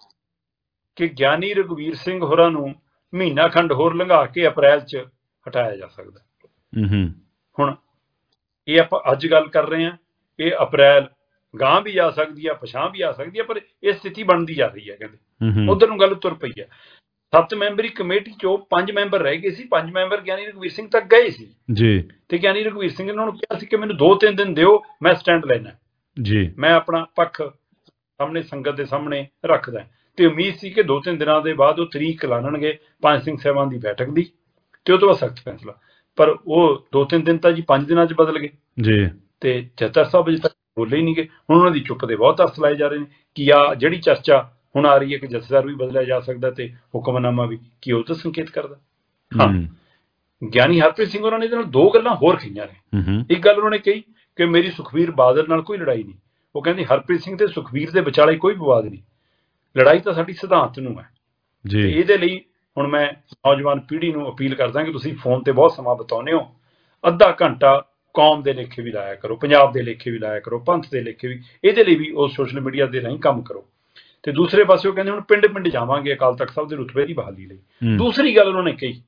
ਕਿ ਗਿਆਨੀ ਰਘਵੀਰ ਸਿੰਘ ਹੋਰਾਂ ਨੂੰ ਮਹੀਨਾ ਖੰਡ ਹੋਰ ਲੰਘਾ ਕੇ ਅਪ੍ਰੈਲ 'ਚ ਹਟਾਇਆ ਜਾ ਸਕਦਾ। ਹੁਣ ਇਹ ਆਪਾਂ ਅੱਜ ਗੱਲ ਕਰ ਰਹੇ ਹਾਂ, ਇਹ ਅਪ੍ਰੈਲ ਗਾਂ ਵੀ ਆ ਸਕਦੀ ਆ, ਪਛਾਂ ਵੀ ਆ ਸਕਦੀ ਆ, ਪਰ ਇਹ ਸਥਿਤੀ ਬਣਦੀ ਜਾ ਰਹੀ ਹੈ। ਕਹਿੰਦੇ ਉਧਰ ਨੂੰ ਗੱਲ ਤੁਰ ਪਈ ਹੈ। 7 ਮੈਂਬਰੀ ਕਮੇਟੀ ਚੋਂ 5 ਮੈਂਬਰ ਰਹਿ ਗਏ ਸੀ, 5 ਮੈਂਬਰ ਗਿਆਨੀ ਰਘਵੀਰ ਸਿੰਘ ਤੱਕ ਗਏ ਸੀ ਜੀ, ਤੇ ਗਿਆਨੀ ਰਘਵੀਰ ਸਿੰਘ ਨੇ ਉਹਨਾਂ ਨੂੰ ਕਿਹਾ ਸੀ ਕਿ ਮੈਨੂੰ 2-3 ਦਿਨ ਦਿਓ, ਮੈਂ ਸਟੈਂਡ ਲੈਣਾ ਜੀ, ਮੈਂ ਆਪਣਾ ਪੱਖ ਸਾਹਮਣੇ ਸੰਗਤ ਦੇ ਸਾਹਮਣੇ ਰੱਖਦਾ। ਤੇ ਉਮੀਦ ਸੀ ਕਿ 2-3 ਦਿਨਾਂ ਦੇ ਬਾਅਦ ਉਹ ਤਰੀਕ ਐਲਾਨਣਗੇ ਪੰਜ ਸਿੰਘ ਸਾਹਿਬਾਨ ਦੀ ਬੈਠਕ ਦੀ, ਤੇ ਉਹ ਤੋਂ ਬਾਅਦ ਸਖਤ ਫੈਸਲਾ। ਪਰ ਉਹ 2-3 ਦਿਨ ਤਾਂ ਜੀ 5 ਦਿਨਾਂ 'ਚ ਬਦਲ ਗਏ ਜੀ, ਤੇ ਜੱਟਾ ਸਾਹਿਬ ਅਜੇ ਤੱਕ ਬੋਲੇ ਹੀ ਨਹੀਂ ਗਏ। ਹੁਣ ਉਹਨਾਂ ਦੀ ਚੁੱਪ ਦੇ ਬਹੁਤ ਅਰਥ ਲਾਏ ਜਾ ਰਹੇ ਨੇ ਕਿ ਆ ਜਿਹੜੀ ਚਰਚਾ ਹੁਣ ਆ ਰਹੀ ਹੈ ਕਿ ਜਥੇਦਾਰ ਵੀ ਬਦਲਿਆ ਜਾ ਸਕਦਾ ਤੇ ਹੁਕਮਨਾਮਾ ਵੀ, ਕੀ ਉਹ ਤਾਂ ਸੰਕੇਤ ਕਰਦਾ। ਹਾਂ, ਗਿਆਨੀ ਹਰਪ੍ਰੀਤ ਸਿੰਘ ਉਹਨਾਂ ਨੇ ਇਹਦੇ ਨਾਲ 2 ਗੱਲਾਂ ਹੋਰ ਕਹੀਆਂ ਨੇ। ਇੱਕ ਗੱਲ ਉਹਨਾਂ ਨੇ ਕਹੀ ਕਿ ਮੇਰੀ ਸੁਖਬੀਰ ਬਾਦਲ ਨਾਲ ਕੋਈ ਲੜਾਈ ਨਹੀਂ। ਉਹ ਕਹਿੰਦੇ ਹਰਪ੍ਰੀਤ ਸਿੰਘ ਤੇ ਸੁਖਬੀਰ ਦੇ ਵਿਚਾਲੇ ਕੋਈ ਵਿਵਾਦ ਨਹੀਂ, ਲੜਾਈ ਤਾਂ ਸਾਡੀ ਸਿਧਾਂਤ ਨੂੰ ਹੈ ਜੀ। ਇਹਦੇ ਲਈ ਹੁਣ ਮੈਂ ਨੌਜਵਾਨ ਪੀੜ੍ਹੀ ਨੂੰ ਅਪੀਲ ਕਰਦਾ ਕਿ ਤੁਸੀਂ ਫੋਨ ਤੇ ਬਹੁਤ ਸਮਾਂ ਬਿਤਾਉਂਦੇ ਹੋ, ਅੱਧਾ ਘੰਟਾ ਕੌਮ ਦੇ ਲੇਖੇ ਵੀ ਲਾਇਆ ਕਰੋ, ਪੰਜਾਬ ਦੇ ਲੇਖੇ ਵੀ ਲਾਇਆ ਕਰੋ, ਪੰਥ ਦੇ ਲੇਖੇ ਵੀ, ਇਹਦੇ ਲਈ ਵੀ ਉਹ ਸੋਸ਼ਲ ਮੀਡੀਆ ਦੇ ਰਾਹੀਂ ਕੰਮ ਕਰੋ। ਤੇ ਦੂਸਰੇ ਪਾਸੇ ਉਹ ਕਹਿੰਦੇ ਹੁਣ ਪਿੰਡ ਜਾਵਾਂਗੇ ਅਕਾਲ ਤਖਤ ਸਾਹਿਬ ਦੇ ਰੁਤਬੇ ਦੀ ਬਹਾਲੀ ਲਈ। ਦੂਸਰੀ ਗੱਲ ਉਹਨਾਂ ਨੇ ਕਹੀ,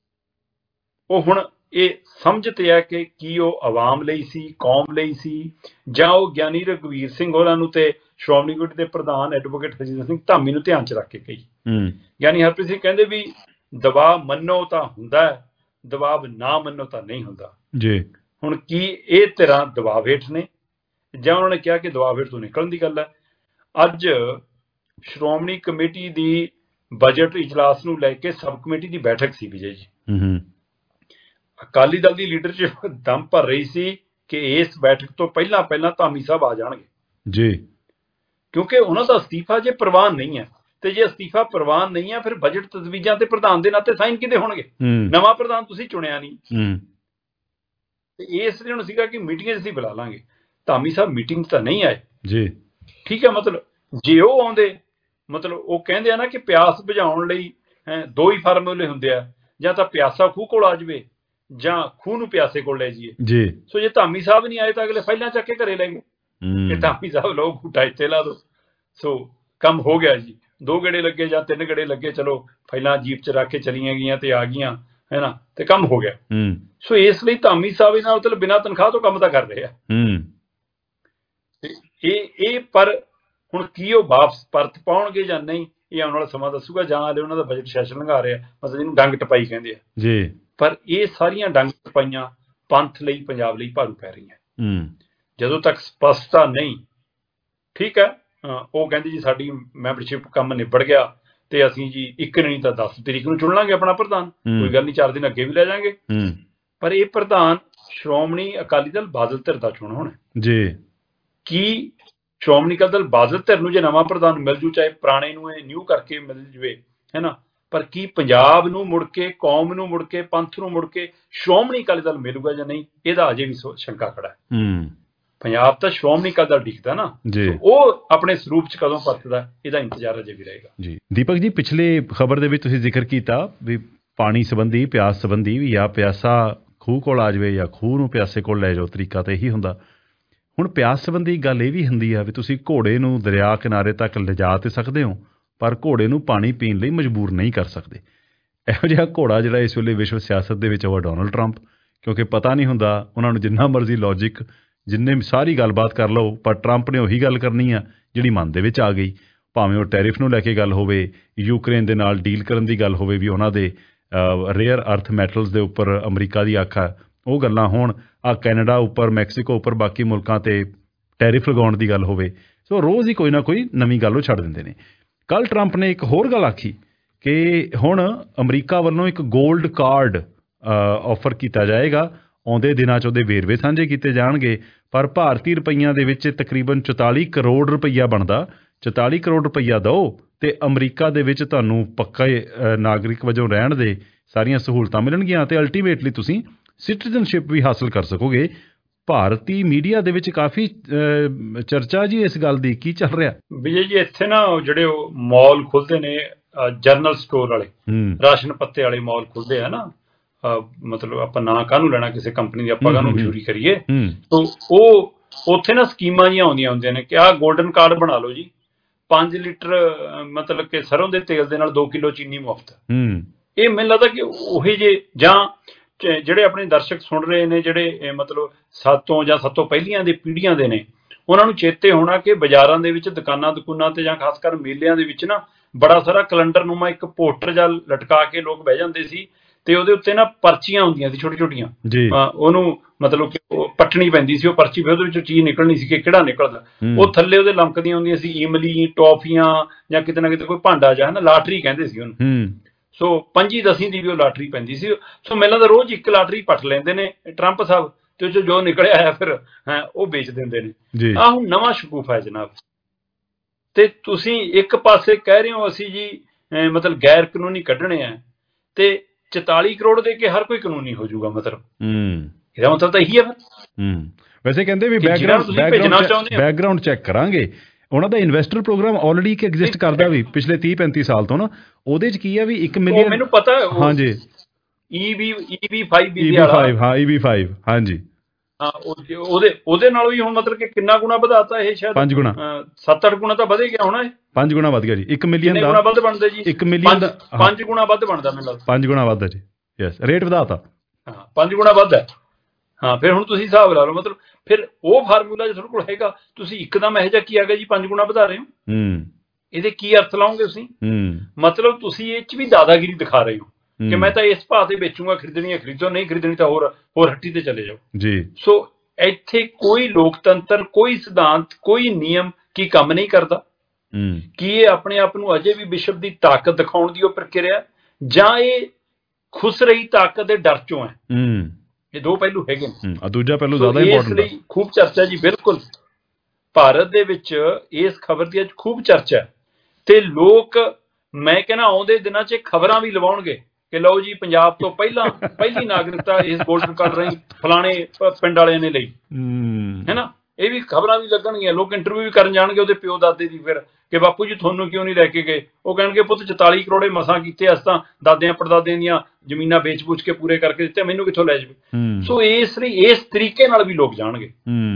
ਉਹ ਹੁਣ ਇਹ ਸਮਝਦੇ ਹੈ ਕਿ ਕੀ ਉਹ ਆਵਾਮ ਲਈ ਸੀ, ਕੌਮ ਲਈ ਸੀ, ਜਾਂ ਉਹ ਗਿਆਨੀ ਰਘਵੀਰ ਸਿੰਘ ਹੋਰਾਂ ਨੂੰ ਤੇ ਸ਼੍ਰੋਮਣੀ ਕਮੇਟੀ ਦੇ ਪ੍ਰਧਾਨ ਐਡਵੋਕੇਟ ਹਰਜਿੰਦਰ ਸਿੰਘ ਧਾਮੀ ਨੂੰ ਧਿਆਨ 'ਚ ਰੱਖ ਕੇ ਕਹੀ। ਗਿਆਨੀ ਹਰਪ੍ਰੀਤ ਸਿੰਘ ਕਹਿੰਦੇ ਵੀ ਦਬਾਅ ਮੰਨੋ ਤਾਂ ਹੁੰਦਾ ਹੈ, ਦਬਾਅ ਨਾ ਮੰਨੋ ਤਾਂ ਨਹੀਂ ਹੁੰਦਾ ਜੀ। ਹੁਣ ਕੀ ਇਹ ਧਿਰਾਂ ਦਬਾਅ ਹੇਠ ਨੇ, ਜਾਂ ਉਹਨਾਂ ਨੇ ਕਿਹਾ ਕਿ ਦਬਾਅ ਹੇਠ ਤੋਂ ਨਿਕਲਣ ਦੀ ਗੱਲ ਹੈ। ਅੱਜ ਸ਼੍ਰੋਮਣੀ ਕਮੇਟੀ ਦੀ ਬਜਟ ਇਜਲਾਸ ਨੂੰ ਲੈ ਕੇ ਸਬ ਕਮੇਟੀ ਦੀ ਬੈਠਕ ਸੀ ਵਿਜੇ ਜੀ। ਅਕਾਲੀ ਦਲ ਦੀ ਲੀਡਰਸ਼ਿਪ ਦਮ ਭਰ ਰਹੀ ਸੀ ਕਿ ਇਸ ਬੈਠਕ ਤੋਂ ਪਹਿਲਾਂ ਧਾਮੀ ਸਾਹਿਬ ਆ ਜਾਣਗੇ ਜੀ, ਕਿਉਂਕਿ ਉਹਨਾਂ ਦਾ ਅਸਤੀਫਾ ਜੇ ਪ੍ਰਵਾਨ ਨਹੀਂ ਹੈ, ਤੇ ਜੇ ਅਸਤੀਫਾ ਪ੍ਰਵਾਨ ਨਹੀਂ ਹੈ ਫਿਰ ਬਜਟ ਤਜਵੀਜ਼ਾਂ ਤੇ ਪ੍ਰਧਾਨ ਦੇ ਨਾਤੇ ਸਾਈਨ ਕਿਤੇ ਹੋਣਗੇ। ਨਵਾਂ ਪ੍ਰਧਾਨ ਤੁਸੀਂ ਚੁਣਿਆ ਨਹੀਂ, ਤੇ ਇਸ ਲਈ ਹੁਣ ਸੀਗਾ ਕਿ ਮੀਟਿੰਗ ਅਸੀਂ ਬੁਲਾ ਲਾਂਗੇ। ਧਾਮੀ ਸਾਹਿਬ ਮੀਟਿੰਗ ਤਾਂ ਨਹੀਂ ਆਏ ਜੀ, ਠੀਕ ਹੈ। ਮਤਲਬ ਜੇ ਉਹ ਆਉਂਦੇ, ਮਤਲਬ ਉਹ ਕਹਿੰਦੇ ਆ ਨਾ ਕਿ ਪਿਆਸ ਬੁਝਾਉਣ ਲਈ 2 ਹੀ ਫਾਰਮੂਲੇ ਹੁੰਦੇ ਆ, ਜਾਂ ਤਾਂ ਪਿਆਸਾ ਖੂਹ ਕੋਲ ਆ ਜਾਵੇ ਜਾਂ ਖੂਹ ਨੂੰ ਪਿਆਸੇ ਕੋਲ ਲੈ ਜਾਈਏ ਜੀ। ਸੋ ਜੇ ਧਾਮੀ ਸਾਹਿਬ ਨਹੀਂ ਆਏ ਤਾਂ ਅਗਲੇ ਫਾਈਲਾਂ ਚੱਕ ਕੇ ਘਰੇ ਲੈ ਗਏ ਕਿ ਧਾਮੀ ਸਾਹਿਬ ਲਓ ਘੂਟਾ ਇੱਥੇ ਲਾ ਦੋ। ਸੋ ਕੰਮ ਹੋ ਗਿਆ ਜੀ, 2 ਗੇੜੇ ਲੱਗੇ ਜਾਂ 3 ਗੇੜੇ ਲੱਗੇ, ਚਲੋ ਫਾਈਲਾਂ ਜੀਪ 'ਚ ਰੱਖ ਕੇ ਚਲੀਆਂ ਗਈਆਂ ਤੇ ਆ ਗਈਆਂ, ਹੈ ਨਾ, ਤੇ ਕੰਮ ਹੋ ਗਿਆ। ਸੋ ਇਸ ਲਈ ਧਾਮੀ ਸਾਹਿਬ ਇਹਨਾਂ ਮਤਲਬ ਬਿਨਾਂ ਤਨਖਾਹ ਤੋਂ ਕੰਮ ਤਾਂ ਕਰ ਰਹੇ ਆ। ਇਹ ਪਰ ਹੁਣ ਕੀ ਉਹ ਵਾਪਸ ਪਰਤ ਪਾਉਣਗੇ ਜਾਂ ਨਹੀਂ, ਇਹ ਆਉਣ ਵਾਲਾ ਸਮਾਂ ਦੱਸੂਗਾ। ਜਾਂ ਹਾਲੇ ਉਹਨਾਂ ਦਾ ਬਜਟ ਸੈਸ਼ਨ ਲੰਘਾ ਰਿਹਾ, ਮਤਲਬ ਇਹਨੂੰ ਡੰਗ ਟਪਾਈ ਕਹਿੰਦੇ ਆ ਜੀ। ਪਰ ਇਹ ਸਾਰੀਆਂ ਡੰਗ ਟਪਾਈਆਂ ਪੰਥ ਲਈ, ਪੰਜਾਬ ਲਈ ਭਾਰੂ ਪੈ ਰਹੀਆਂ ਜਦੋਂ ਤੱਕ ਸਪਸ਼ਟਤਾ ਨਹੀਂ। ਠੀਕ ਹੈ, ਉਹ ਕਹਿੰਦੇ ਜੀ ਸਾਡੀ ਮੈਂਬਰਸ਼ਿਪ ਕੰਮ ਨਿਬੜ ਗਿਆ ਤੇ ਅਸੀਂ ਜੀ 1 ਨਹੀਂ ਤਾਂ 10 ਤਰੀਕ ਨੂੰ ਚੁਣ ਲਾਂਗੇ ਆਪਣਾ ਪ੍ਰਧਾਨ, ਕੋਈ ਗੱਲ ਨਹੀਂ, 4 ਦਿਨ ਅੱਗੇ ਵੀ ਲੈ ਜਾਾਂਗੇ। ਪਰ ਇਹ ਪ੍ਰਧਾਨ ਸ਼੍ਰੋਮਣੀ ਅਕਾਲੀ ਦਲ ਬਾਦਲ ਧਿਰ ਦਾ ਚੁਣ ਹੋਣਾ ਜੀ। ਕੀ ਸ਼੍ਰੋਮਣੀ ਅਕਾਲੀ ਦਲ ਬਾਦਲ ਧਿਰ ਨੂੰ ਜੇ ਨਵਾਂ ਪ੍ਰਧਾਨ ਮਿਲ ਜੂ, ਚਾਹੇ ਪੁਰਾਣੇ ਨੂੰ ਇਹ ਨਿਊ ਕਰਕੇ ਮਿਲ ਜਵੇ, ਹੈ ਨਾ, ਪਰ ਕੀ ਪੰਜਾਬ ਨੂੰ ਮੁੜ ਕੇ, ਕੌਮ ਨੂੰ ਮੁੜ ਕੇ, ਪੰਥ ਨੂੰ ਮੁੜ ਕੇ ਸ਼੍ਰੋਮਣੀ ਅਕਾਲੀ ਦਲ ਮਿਲੂਗਾ ਜਾਂ ਨਹੀਂ, ਇਹਦਾ ਅਜੇ ਵੀ ਸ਼ੰਕਾ ਖੜਾ ਹੈ। ਪੰਜਾਬ ਤਾਂ ਸ਼੍ਰੋਮਣੀ ਅਕਾਲੀ ਦਲ ਡਿੱਗਦਾ ਨਾ, ਉਹ ਆਪਣੇ ਸਰੂਪ 'ਚ ਕਦੋਂ ਪਰਤਦਾ, ਇਹਦਾ ਇੰਤਜ਼ਾਰ ਅਜੇ ਵੀ ਰਹੇਗਾ ਜੀ। ਦੀਪਕ ਜੀ, ਪਿਛਲੇ ਖਬਰ ਦੇ ਵਿੱਚ ਤੁਸੀਂ ਜ਼ਿਕਰ ਕੀਤਾ ਵੀ ਪਾਣੀ ਸੰਬੰਧੀ, ਪਿਆਸ ਸੰਬੰਧੀ ਵੀ, ਜਾਂ ਪਿਆਸਾ ਖੂਹ ਕੋਲ ਆ ਜਾਵੇ ਜਾਂ ਖੂਹ ਨੂੰ ਪਿਆਸੇ ਕੋਲ ਲੈ ਜਾਓ, ਤਰੀਕਾ ਤਾਂ ਇਹੀ ਹੁੰਦਾ। ਹੁਣ ਪਿਆਸ ਸੰਬੰਧੀ ਗੱਲ ਇਹ ਵੀ ਹੁੰਦੀ ਆ ਵੀ ਤੁਸੀਂ ਘੋੜੇ ਨੂੰ ਦਰਿਆ ਕਿਨਾਰੇ ਤੱਕ ਲਿਜਾ ਤੇ ਸਕਦੇ ਹੋ, ਪਰ ਘੋੜੇ ਨੂੰ ਪਾਣੀ ਪੀਣ ਲਈ ਮਜਬੂਰ ਨਹੀਂ ਕਰ ਸਕਦੇ। ਇਹੋ ਜਿਹਾ ਘੋੜਾ ਜਿਹੜਾ ਇਸ ਵੇਲੇ ਵਿਸ਼ਵ ਸਿਆਸਤ ਦੇ ਵਿੱਚ ਉਹ ਡੋਨਲਡ ਟਰੰਪ, ਕਿਉਂਕਿ ਪਤਾ ਨਹੀਂ ਹੁੰਦਾ, ਉਹਨਾਂ ਨੂੰ ਜਿੰਨਾ ਮਰਜ਼ੀ ਲੌਜਿਕ, ਜਿੰਨੇ ਸਾਰੀ ਗੱਲਬਾਤ ਕਰ ਲਓ, ਪਰ ਟਰੰਪ ਨੇ ਉਹੀ ਗੱਲ ਕਰਨੀ ਆ ਜਿਹੜੀ ਮਨ ਦੇ ਵਿੱਚ ਆ ਗਈ। ਭਾਵੇਂ ਉਹ ਟੈਰਿਫ ਨੂੰ ਲੈ ਕੇ ਗੱਲ ਹੋਵੇ, ਯੂਕਰੇਨ ਦੇ ਨਾਲ ਡੀਲ ਕਰਨ ਦੀ ਗੱਲ ਹੋਵੇ ਵੀ ਉਹਨਾਂ ਦੇ ਰੇਅਰ ਅਰਥ ਮੈਟਲਸ ਦੇ ਉੱਪਰ ਅਮਰੀਕਾ ਦੀ ਅੱਖ ਆ, ਉਹ ਗੱਲਾਂ ਹੋਣ, ਆ ਕੈਨੇਡਾ ਉੱਪਰ, ਮੈਕਸੀਕੋ ਉੱਪਰ, ਬਾਕੀ ਮੁਲਕਾਂ 'ਤੇ ਟੈਰਿਫ ਲਗਾਉਣ ਦੀ ਗੱਲ ਹੋਵੇ। ਸੋ ਰੋਜ਼ ਹੀ ਕੋਈ ਨਾ ਕੋਈ ਨਵੀਂ ਗੱਲ ਉਹ ਛੱਡ ਦਿੰਦੇ ਨੇ। ਕੱਲ੍ਹ ਟਰੰਪ ਨੇ ਇੱਕ ਹੋਰ ਗੱਲ ਆਖੀ ਕਿ ਹੁਣ ਅਮਰੀਕਾ ਵੱਲੋਂ ਇੱਕ ਗੋਲਡ ਕਾਰਡ ਆਫਰ ਕੀਤਾ ਜਾਏਗਾ, ਆਉਂਦੇ ਦਿਨਾਂ 'ਚ ਉਹਦੇ ਵੇਰਵੇ ਸਾਂਝੇ ਕੀਤੇ ਜਾਣਗੇ, ਪਰ ਭਾਰਤੀ ਰੁਪਈਆਂ ਦੇ ਵਿੱਚ ਤਕਰੀਬਨ 44 ਕਰੋੜ ਰੁਪਈਆ ਬਣਦਾ। 44 ਕਰੋੜ ਰੁਪਈਆ ਦਿਓ ਅਤੇ ਅਮਰੀਕਾ ਦੇ ਵਿੱਚ ਤੁਹਾਨੂੰ ਪੱਕੇ ਨਾਗਰਿਕ ਵਜੋਂ ਰਹਿਣ ਦੇ ਸਾਰੀਆਂ ਸਹੂਲਤਾਂ ਮਿਲਣਗੀਆਂ ਅਤੇ ਅਲਟੀਮੇਟਲੀ ਤੁਸੀਂ ਸਿਟੀਜ਼ਨਸ਼ਿਪ ਵੀ ਹਾਸਲ ਕਰ ਸਕੋਗੇ। ਭਾਰਤੀ ਮੀਡੀਆ ਦੇ ਵਿੱਚ ਕਾਫੀ ਚਰਚਾ ਜੀ ਇਸ ਗੱਲ ਦੀ, ਕੀ ਚੱਲ ਰਿਹਾ ਵਿਜੇ ਜੀ? ਇੱਥੇ ਨਾ ਜਿਹੜੇ ਉਹ ਮਾਲ ਖੁੱਲ੍ਹਦੇ ਨੇ, ਜਨਰਲ ਸਟੋਰ ਵਾਲੇ, ਰਾਸ਼ਨ ਪੱਤੇ ਵਾਲੇ ਮਾਲ ਖੁੱਲ੍ਹਦੇ ਆ ਨਾ, ਮਤਲਬ ਆਪਾਂ ਨਾਂ ਕਾਹਨੂੰ ਲੈਣਾ ਕਿਸੇ ਕੰਪਨੀ ਦੀ, ਆਪਾਂ ਕਾਹਨੂੰ ਮਸ਼ਹੂਰੀ ਕਰੀਏ। ਤਾਂ ਉਹ ਉੱਥੇ ਨਾ ਸਕੀਮਾਂ ਜਿਹੀਆਂ ਆਉਂਦੀਆਂ ਹੁੰਦੀਆਂ ਨੇ ਕਿ ਆਹ ਗੋਲਡਨ ਕਾਰਡ ਬਣਾ ਲਓ ਜੀ, 5 ਲੀਟਰ ਮਤਲਬ ਕਿ ਸਰੋਂ ਦੇ ਤੇਲ ਦੇ ਨਾਲ 2 ਕਿਲੋ ਚੀਨੀ ਮੁਫਤ। ਇਹ ਮੈਨੂੰ ਲੱਗਦਾ ਕਿ ਉਹੀ ਜੇ, ਜਾਂ ਜਿਹੜੇ ਆਪਣੇ ਦਰਸ਼ਕ ਸੁਣ ਰਹੇ ਨੇ, ਜਿਹੜੇ ਮਤਲਬ ਸਾਤੋਂ ਜਾਂ ਸਾਤੋਂ ਪਹਿਲੀਆਂ ਦੇ ਪੀੜ੍ਹੀਆਂ ਦੇ ਨੇ, ਉਹਨਾਂ ਨੂੰ ਚੇਤੇ ਹੋਣਾ ਕਿ ਬਾਜ਼ਾਰਾਂ ਦੇ ਵਿੱਚ, ਦੁਕਾਨਾਂ ਤੇ ਜਾਂ ਖਾਸ ਕਰ ਮੇਲਿਆਂ ਦੇ ਵਿੱਚ ਨਾ ਬੜਾ ਸਾਰਾ ਕੈਲੰਡਰਨੁਮਾ ਇੱਕ ਪੋਸਟਰ ਜਾਂ ਲਟਕਾ ਕੇ ਲੋਕ ਬਹਿ ਜਾਂਦੇ ਸੀ, ਤੇ ਉਹਦੇ ਉੱਤੇ ਨਾ ਪਰਚੀਆਂ ਹੁੰਦੀਆਂ ਸੀ ਛੋਟੀਆਂ, ਉਹਨੂੰ ਮਤਲਬ ਕਿ ਪੱਟਣੀ ਪੈਂਦੀ ਸੀ ਉਹ ਪਰਚੀ, ਫਿਰ ਉਹਦੇ ਵਿੱਚੋਂ ਚੀਜ਼ ਨਿਕਲਣੀ ਸੀ ਕਿ ਕਿਹੜਾ ਨਿਕਲਦਾ, ਉਹ ਥੱਲੇ ਉਹਦੇ ਲਮਕਦੀਆਂ ਹੁੰਦੀਆਂ ਸੀ ਇਮਲੀ, ਟੌਫੀਆਂ ਜਾਂ ਕਿਤੇ ਨਾ ਕਿਤੇ ਕੋਈ ਭਾਂਡਾ ਜਾਂ ਨਾ, ਲਾਟਰੀ ਕਹਿੰਦੇ ਸੀ ਉਹਨੂੰ। ਸੋ 5-10 ਦੀ ਵੀ ਉਹ ਲਾਟਰੀ ਪੈਂਦੀ ਸੀ। ਸੋ ਮੈਨੂੰ ਲੱਗਦਾ ਰੋਜ਼ ਇੱਕ ਲਾਟਰੀ ਪੱਟ ਲੈਂਦੇ ਨੇ ਟਰੰਪ ਸਾਹਿਬ, ਤੇ ਉਹ 'ਚੋਂ ਜੋ ਨਿਕਲਿਆ ਹੈ ਫਿਰ ਉਹ ਵੇਚ ਦਿੰਦੇ ਨੇ। ਆਹ ਹੁਣ ਨਵਾਂ ਸ਼ਗੂਫਾ ਹੈ ਜਨਾਬ। ਤੇ ਤੁਸੀਂ ਇੱਕ ਪਾਸੇ ਕਹਿ ਰਹੇ ਹੋ ਅਸੀਂ ਜੀ ਮਤਲਬ ਗੈਰ ਕਾਨੂੰਨੀ ਕੱਢਣੇ ਆ, ਤੇ 44 ਕਰੋੜ ਦੇ ਕੇ ਹਰ ਕੋਈ ਕਾਨੂੰਨੀ ਹੋ ਜਾਊਗਾ, ਮਤਲਬ ਇਹਦਾ ਮਤਲਬ ਤਾਂ ਇਹੀ ਹੈ ਫਿਰ। ਵੈਸੇ ਕਹਿੰਦੇ ਵੀ ਬੈਕਗਰਾਉਂਡ ਚੈੱਕ ਕਰਾਂਗੇ। ਉਹਨਾਂ ਦਾ ਇਨਵੈਸਟਰ ਪ੍ਰੋਗਰਾਮ ਆਲਰੇਡੀ ਇੱਕ ਐਗਜ਼ਿਸਟ ਕਰਦਾ ਵੀ ਪਿਛਲੇ 30-35 ਸਾਲ ਤੋਂ ਨਾ। ਉਹਦੇ 'ਚ ਕੀ ਆ ਵੀ 1 ਮਿਲੀਅਨ, ਮੈਨੂੰ ਪਤਾ ਹਾਂਜੀ, EB5 ਹਾਂ EB5 ਹਾਂਜੀ, ਹਾਂ ਉਹਦੇ ਨਾਲ ਵੀ ਹੁਣ ਮਤਲਬ ਕਿ ਕਿੰਨਾ ਗੁਣਾ ਵਧਾਤਾ ਇਹ, ਸ਼ਾਇਦ 5 ਗੁਣਾ 7-8 ਗੁਣਾ ਤਾਂ ਵਧੇ ਗਿਆ ਹੋਣਾ ਇਹ। 5 ਗੁਣਾ ਵੱਧ ਗਿਆ ਜੀ। 1 ਮਿਲੀਅਨ ਦਾ ਗੁਣਾ ਵੱਧ ਬਣਦਾ ਜੀ, 1 ਮਿਲੀਅਨ ਦਾ 5 ਗੁਣਾ ਵੱਧ ਬਣਦਾ ਮੈਨੂੰ ਲੱਗਦਾ। 5 ਗੁਣਾ ਵੱਧ ਹੈ ਜੀ, ਯੈਸ, ਰੇਟ ਵਧਾਤਾ। ਹਾਂ 5 ਗੁਣਾ ਵੱਧ ਹੈ। ਹਾਂ ਫਿਰ ਹੁਣ ਤੁਸੀਂ ਹਿਸਾਬ ਲਾ ਲਓ, ਮਤਲਬ ਫਿਰ ਉਹ ਫਾਰਮੂਲਾ ਜੇ ਤੁਹਾਡੇ ਕੋਲ ਹੈਗਾ, ਤੁਸੀਂ ਇੱਕਦਮ ਇਹੋ ਜਿਹਾ ਕੀ ਆ ਗਿਆ ਜੀ 5 ਗੁਣਾ ਵਧਾ ਰਹੇ ਹੋ, ਇਹਦੇ ਕੀ ਅਰਥ ਲਾਓਗੇ ਤੁਸੀਂ? ਮਤਲਬ ਤੁਸੀਂ ਇਹ 'ਚ ਵੀ ਦਾਦਾਗਿਰੀ ਦਿਖਾ ਰਹੇ ਹੋ ਕਿ ਮੈਂ ਤਾਂ ਇਸ ਭਾਅ ਤੇ ਵੇਚੂਗਾ, ਖਰੀਦਣੀ ਹੈ ਖਰੀਦੋ, ਨਹੀਂ ਖਰੀਦਣੀ ਤਾਂ ਹੋਰ ਹੱਟੀ ਤੇ ਚਲੇ ਜਾਓ ਜੀ। ਸੋ ਇੱਥੇ ਕੋਈ ਲੋਕਤੰਤਰ, ਕੋਈ ਸਿਧਾਂਤ, ਕੋਈ ਨਿਯਮ ਕੀ ਕੰਮ ਨਹੀਂ ਕਰਦਾ? ਕੀ ਇਹ ਆਪਣੇ ਆਪ ਨੂੰ ਅਜੇ ਵੀ ਵਿਸ਼ਵ ਦੀ ਤਾਕਤ ਦਿਖਾਉਣ ਦੀ ਉਹ ਪ੍ਰਕਿਰਿਆ, ਜਾਂ ਇਹ ਖੁਸ ਰਹੀ ਤਾਕਤ ਦੇ ਡਰ ਚੋਂ ਹੈ? ਇਹ ਦੋ ਪਹਿਲੂ ਹੈਗੇ ਨੇ। ਦੂਜਾ ਪਹਿਲੂ ਜ਼ਿਆਦਾ ਇੰਪੋਰਟੈਂਟ ਹੈ। ਇਸ ਲਈ ਖੂਬ ਚਰਚਾ ਜੀ, ਬਿਲਕੁਲ ਭਾਰਤ ਦੇ ਵਿੱਚ ਇਸ ਖਬਰ ਦੀ ਅੱਜ ਖੂਬ ਚਰਚਾ, ਤੇ ਲੋਕ ਮੈਂ ਕਹਿੰਦਾ ਆਉਂਦੇ ਦਿਨਾਂ 'ਚ ਖਬਰਾਂ ਵੀ ਲਵਾਉਣਗੇ ਕਿ ਲਓ ਜੀ ਪੰਜਾਬ ਤੋਂ ਪਹਿਲੀ ਨਾਗਰਿਕਤਾ ਇਸ ਗੋਲਡਨ ਕਾਰਡ ਰਾਹੀਂ ਫਲਾਣੇ ਪਿੰਡ ਵਾਲਿਆਂ ਨੇ ਲਈ, ਹੈ ਨਾ। ਇਹ ਵੀ ਖਬਰਾਂ ਵੀ ਲੱਗਣਗੀਆਂ, ਲੋਕ ਇੰਟਰਵਿਊ ਵੀ ਕਰਨ ਜਾਣਗੇ ਉਹਦੇ ਪਿਓ ਦਾਦੇ ਦੀ, ਫਿਰ ਕਿ ਬਾਪੂ ਜੀ ਤੁਹਾਨੂੰ ਕਿਉਂ ਨਹੀਂ ਲੈ ਕੇ ਗਏ? ਉਹ ਕਹਿਣਗੇ ਪੁੱਤ 44 ਕਰੋੜੇ ਮਸਾਂ ਕੀਤੇ, ਅਸੀਂ ਤਾਂ ਦਾਦਿਆਂ ਪੜਦਾਦਿਆਂ ਦੀਆਂ ਜ਼ਮੀਨਾਂ ਵੇਚ-ਵੂਚ ਕੇ ਪੂਰੇ ਕਰਕੇ ਦਿੱਤੇ, ਮੈਨੂੰ ਕਿੱਥੋਂ ਲੈ ਜਾਵੇ? ਸੋ ਇਸ ਤਰੀਕੇ ਨਾਲ ਵੀ ਲੋਕ ਜਾਣਗੇ।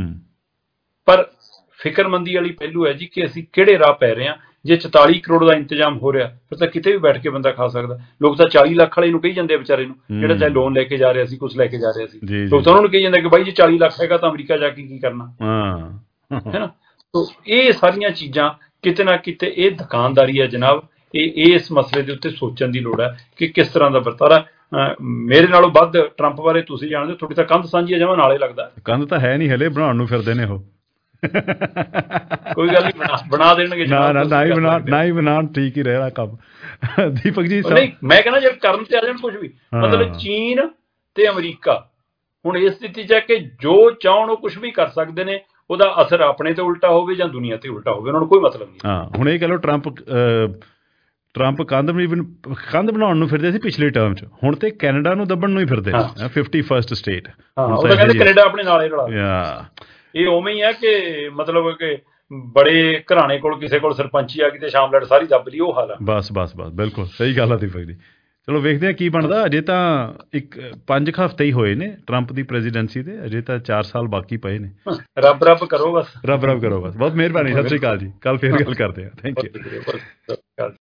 ਪਰ ਫਿਕਰਮੰਦੀ ਵਾਲੀ ਪਹਿਲੂ ਹੈ ਜੀ ਕਿ ਅਸੀਂ ਕਿਹੜੇ ਰਾਹ ਪੈ ਰਹੇ ਹਾਂ। ਜੇ 44 ਕਰੋੜ ਦਾ ਇੰਤਜ਼ਾਮ ਹੋ ਰਿਹਾ, ਫਿਰ ਤਾਂ ਕਿਤੇ ਵੀ ਬੈਠ ਕੇ ਬੰਦਾ ਖਾ ਸਕਦਾ। ਲੋਕ ਤਾਂ 40 ਲੱਖ ਵਾਲੇ ਨੂੰ ਕਹੀ ਜਾਂਦੇ ਆ ਵਿਚਾਰੇ ਨੂੰ, ਜਿਹੜਾ ਚਾਹੇ ਲੋਨ ਲੈ ਕੇ ਜਾ ਰਿਹਾ ਸੀ, ਕੁਛ ਲੈ ਕੇ ਜਾ ਰਿਹਾ ਸੀ, ਲੋਕ ਤਾਂ ਉਹਨਾਂ ਨੂੰ ਕਹੀ ਜਾਂਦੇ ਕਿ ਬਾਈ ਜੀ 40 ਲੱਖ ਹੈਗਾ ਤਾਂ ਅਮਰੀਕਾ ਜਾ ਕੇ ਕੀ ਕਰਨਾ, ਹੈ ਨਾ। ਸੋ ਇਹ ਸਾਰੀਆਂ ਚੀਜ਼ਾਂ ਕਿਤੇ ਨਾ ਕਿਤੇ ਇਹ ਦੁਕਾਨਦਾਰੀ ਹੈ ਜਨਾਬ। ਇਸ ਮਸਲੇ ਦੇ ਉੱਤੇ ਸੋਚਣ ਦੀ ਲੋੜ ਹੈ ਕਿ ਕਿਸ ਤਰ੍ਹਾਂ ਦਾ ਵਰਤਾਰਾ। ਮੇਰੇ ਨਾਲੋਂ ਵੱਧ ਟਰੰਪ ਬਾਰੇ ਤੁਸੀਂ ਜਾਣਦੇ ਹੋ, ਤੁਹਾਡੀ ਤਾਂ ਕੰਧ ਸਾਂਝੀ ਹੈ ਜਮਾਂ ਨਾਲੇ ਲੱਗਦਾ। ਕੰਧ ਤਾਂ ਹੈ ਨਹੀਂ ਹਲੇ, ਬਣਾਉਣ ਨੂੰ ਫਿਰਦੇ ਨੇ ਉਹ। ਕੋਈ ਗੱਲ ਨਹੀਂ, ਬਣਾ ਦੇਣਗੇ। ਨਾ ਹੀ ਬਣਾਉਣ, ਠੀਕ ਹੀ ਰਹੇਗਾ ਕੰਮ। ਦੀਪਕ ਜੀ ਨਹੀਂ, ਮੈਂ ਕਹਿੰਦਾ ਜੇ ਕਰਨ ਤੇ ਆ ਜਾਣ ਕੁਝ ਵੀ, ਮਤਲਬ ਚੀਨ ਤੇ ਅਮਰੀਕਾ ਹੁਣ ਇਸ ਸਥਿਤੀ 'ਚ ਹੈ ਕਿ ਜੋ ਚਾਹਣ ਉਹ ਕੁਝ ਵੀ ਕਰ ਸਕਦੇ ਨੇ। ਉਹਦਾ ਅਸਰ ਆਪਣੇ ਤੇ ਉਲਟਾ ਹੋਵੇ ਜਾਂ ਦੁਨੀਆ ਤੇ ਉਲਟਾ ਹੋਵੇ, ਉਹਨਾਂ ਨੂੰ ਕੋਈ ਮਤਲਬ ਨਹੀਂ। ਹਾਂ ਹੁਣ ਇਹ ਕਹਿ ਲਓ ਟਰੰਪ ਕੰਧ ਬਣਾਉਣ ਨੂੰ ਫਿਰਦੇ ਸੀ ਪਿਛਲੇ ਟਰਮ 'ਚ, ਹੁਣ ਤੇ ਕੈਨੇਡਾ ਨੂੰ ਦੱਬਣ ਨੂੰ ਹੀ ਫਿਰਦੇ 51st ਸਟੇਟ। ਉਹ ਤਾਂ ਕਹਿੰਦੇ ਕੈਨੇਡਾ ਆਪਣੇ ਨਾਲ ਹੀ ਰਲਾ। ਇਹ ਉਵੇਂ ਹੀ ਹੈ ਕਿ ਮਤਲਬ ਕਿ ਬੜੇ ਘਰਾਣੇ ਕੋਲ ਕਿਸੇ ਕੋਲ ਸਰਪੰਚੀ ਆ ਗਈ ਤੇ ਸ਼ਾਮਲਟ ਸਾਰੀ ਦੱਬ ਲਈ, ਉਹ ਹਾਲ ਆ। ਬਸ ਬਿਲਕੁਲ ਸਹੀ ਗੱਲ ਆ ਦੀਪਕ ਜੀ। ਚਲੋ ਵੇਖਦੇ ਹਾਂ ਕੀ ਬਣਦਾ। ਅਜੇ ਤਾਂ 5 ਹਫ਼ਤੇ ਹੀ ਹੋਏ ਨੇ ਟਰੰਪ ਦੀ ਪ੍ਰੈਜ਼ੀਡੈਂਸੀ ਦੇ, ਅਜੇ ਤਾਂ 4 ਸਾਲ ਬਾਕੀ ਪਏ ਨੇ। ਰੱਬ ਕਰੋ ਬਸ। ਬਹੁਤ ਮਿਹਰਬਾਨੀ, ਸਤਿ ਸ਼੍ਰੀ ਅਕਾਲ ਜੀ। ਕੱਲ ਫੇਰ ਗੱਲ ਕਰਦੇ ਹਾਂ। Thank you.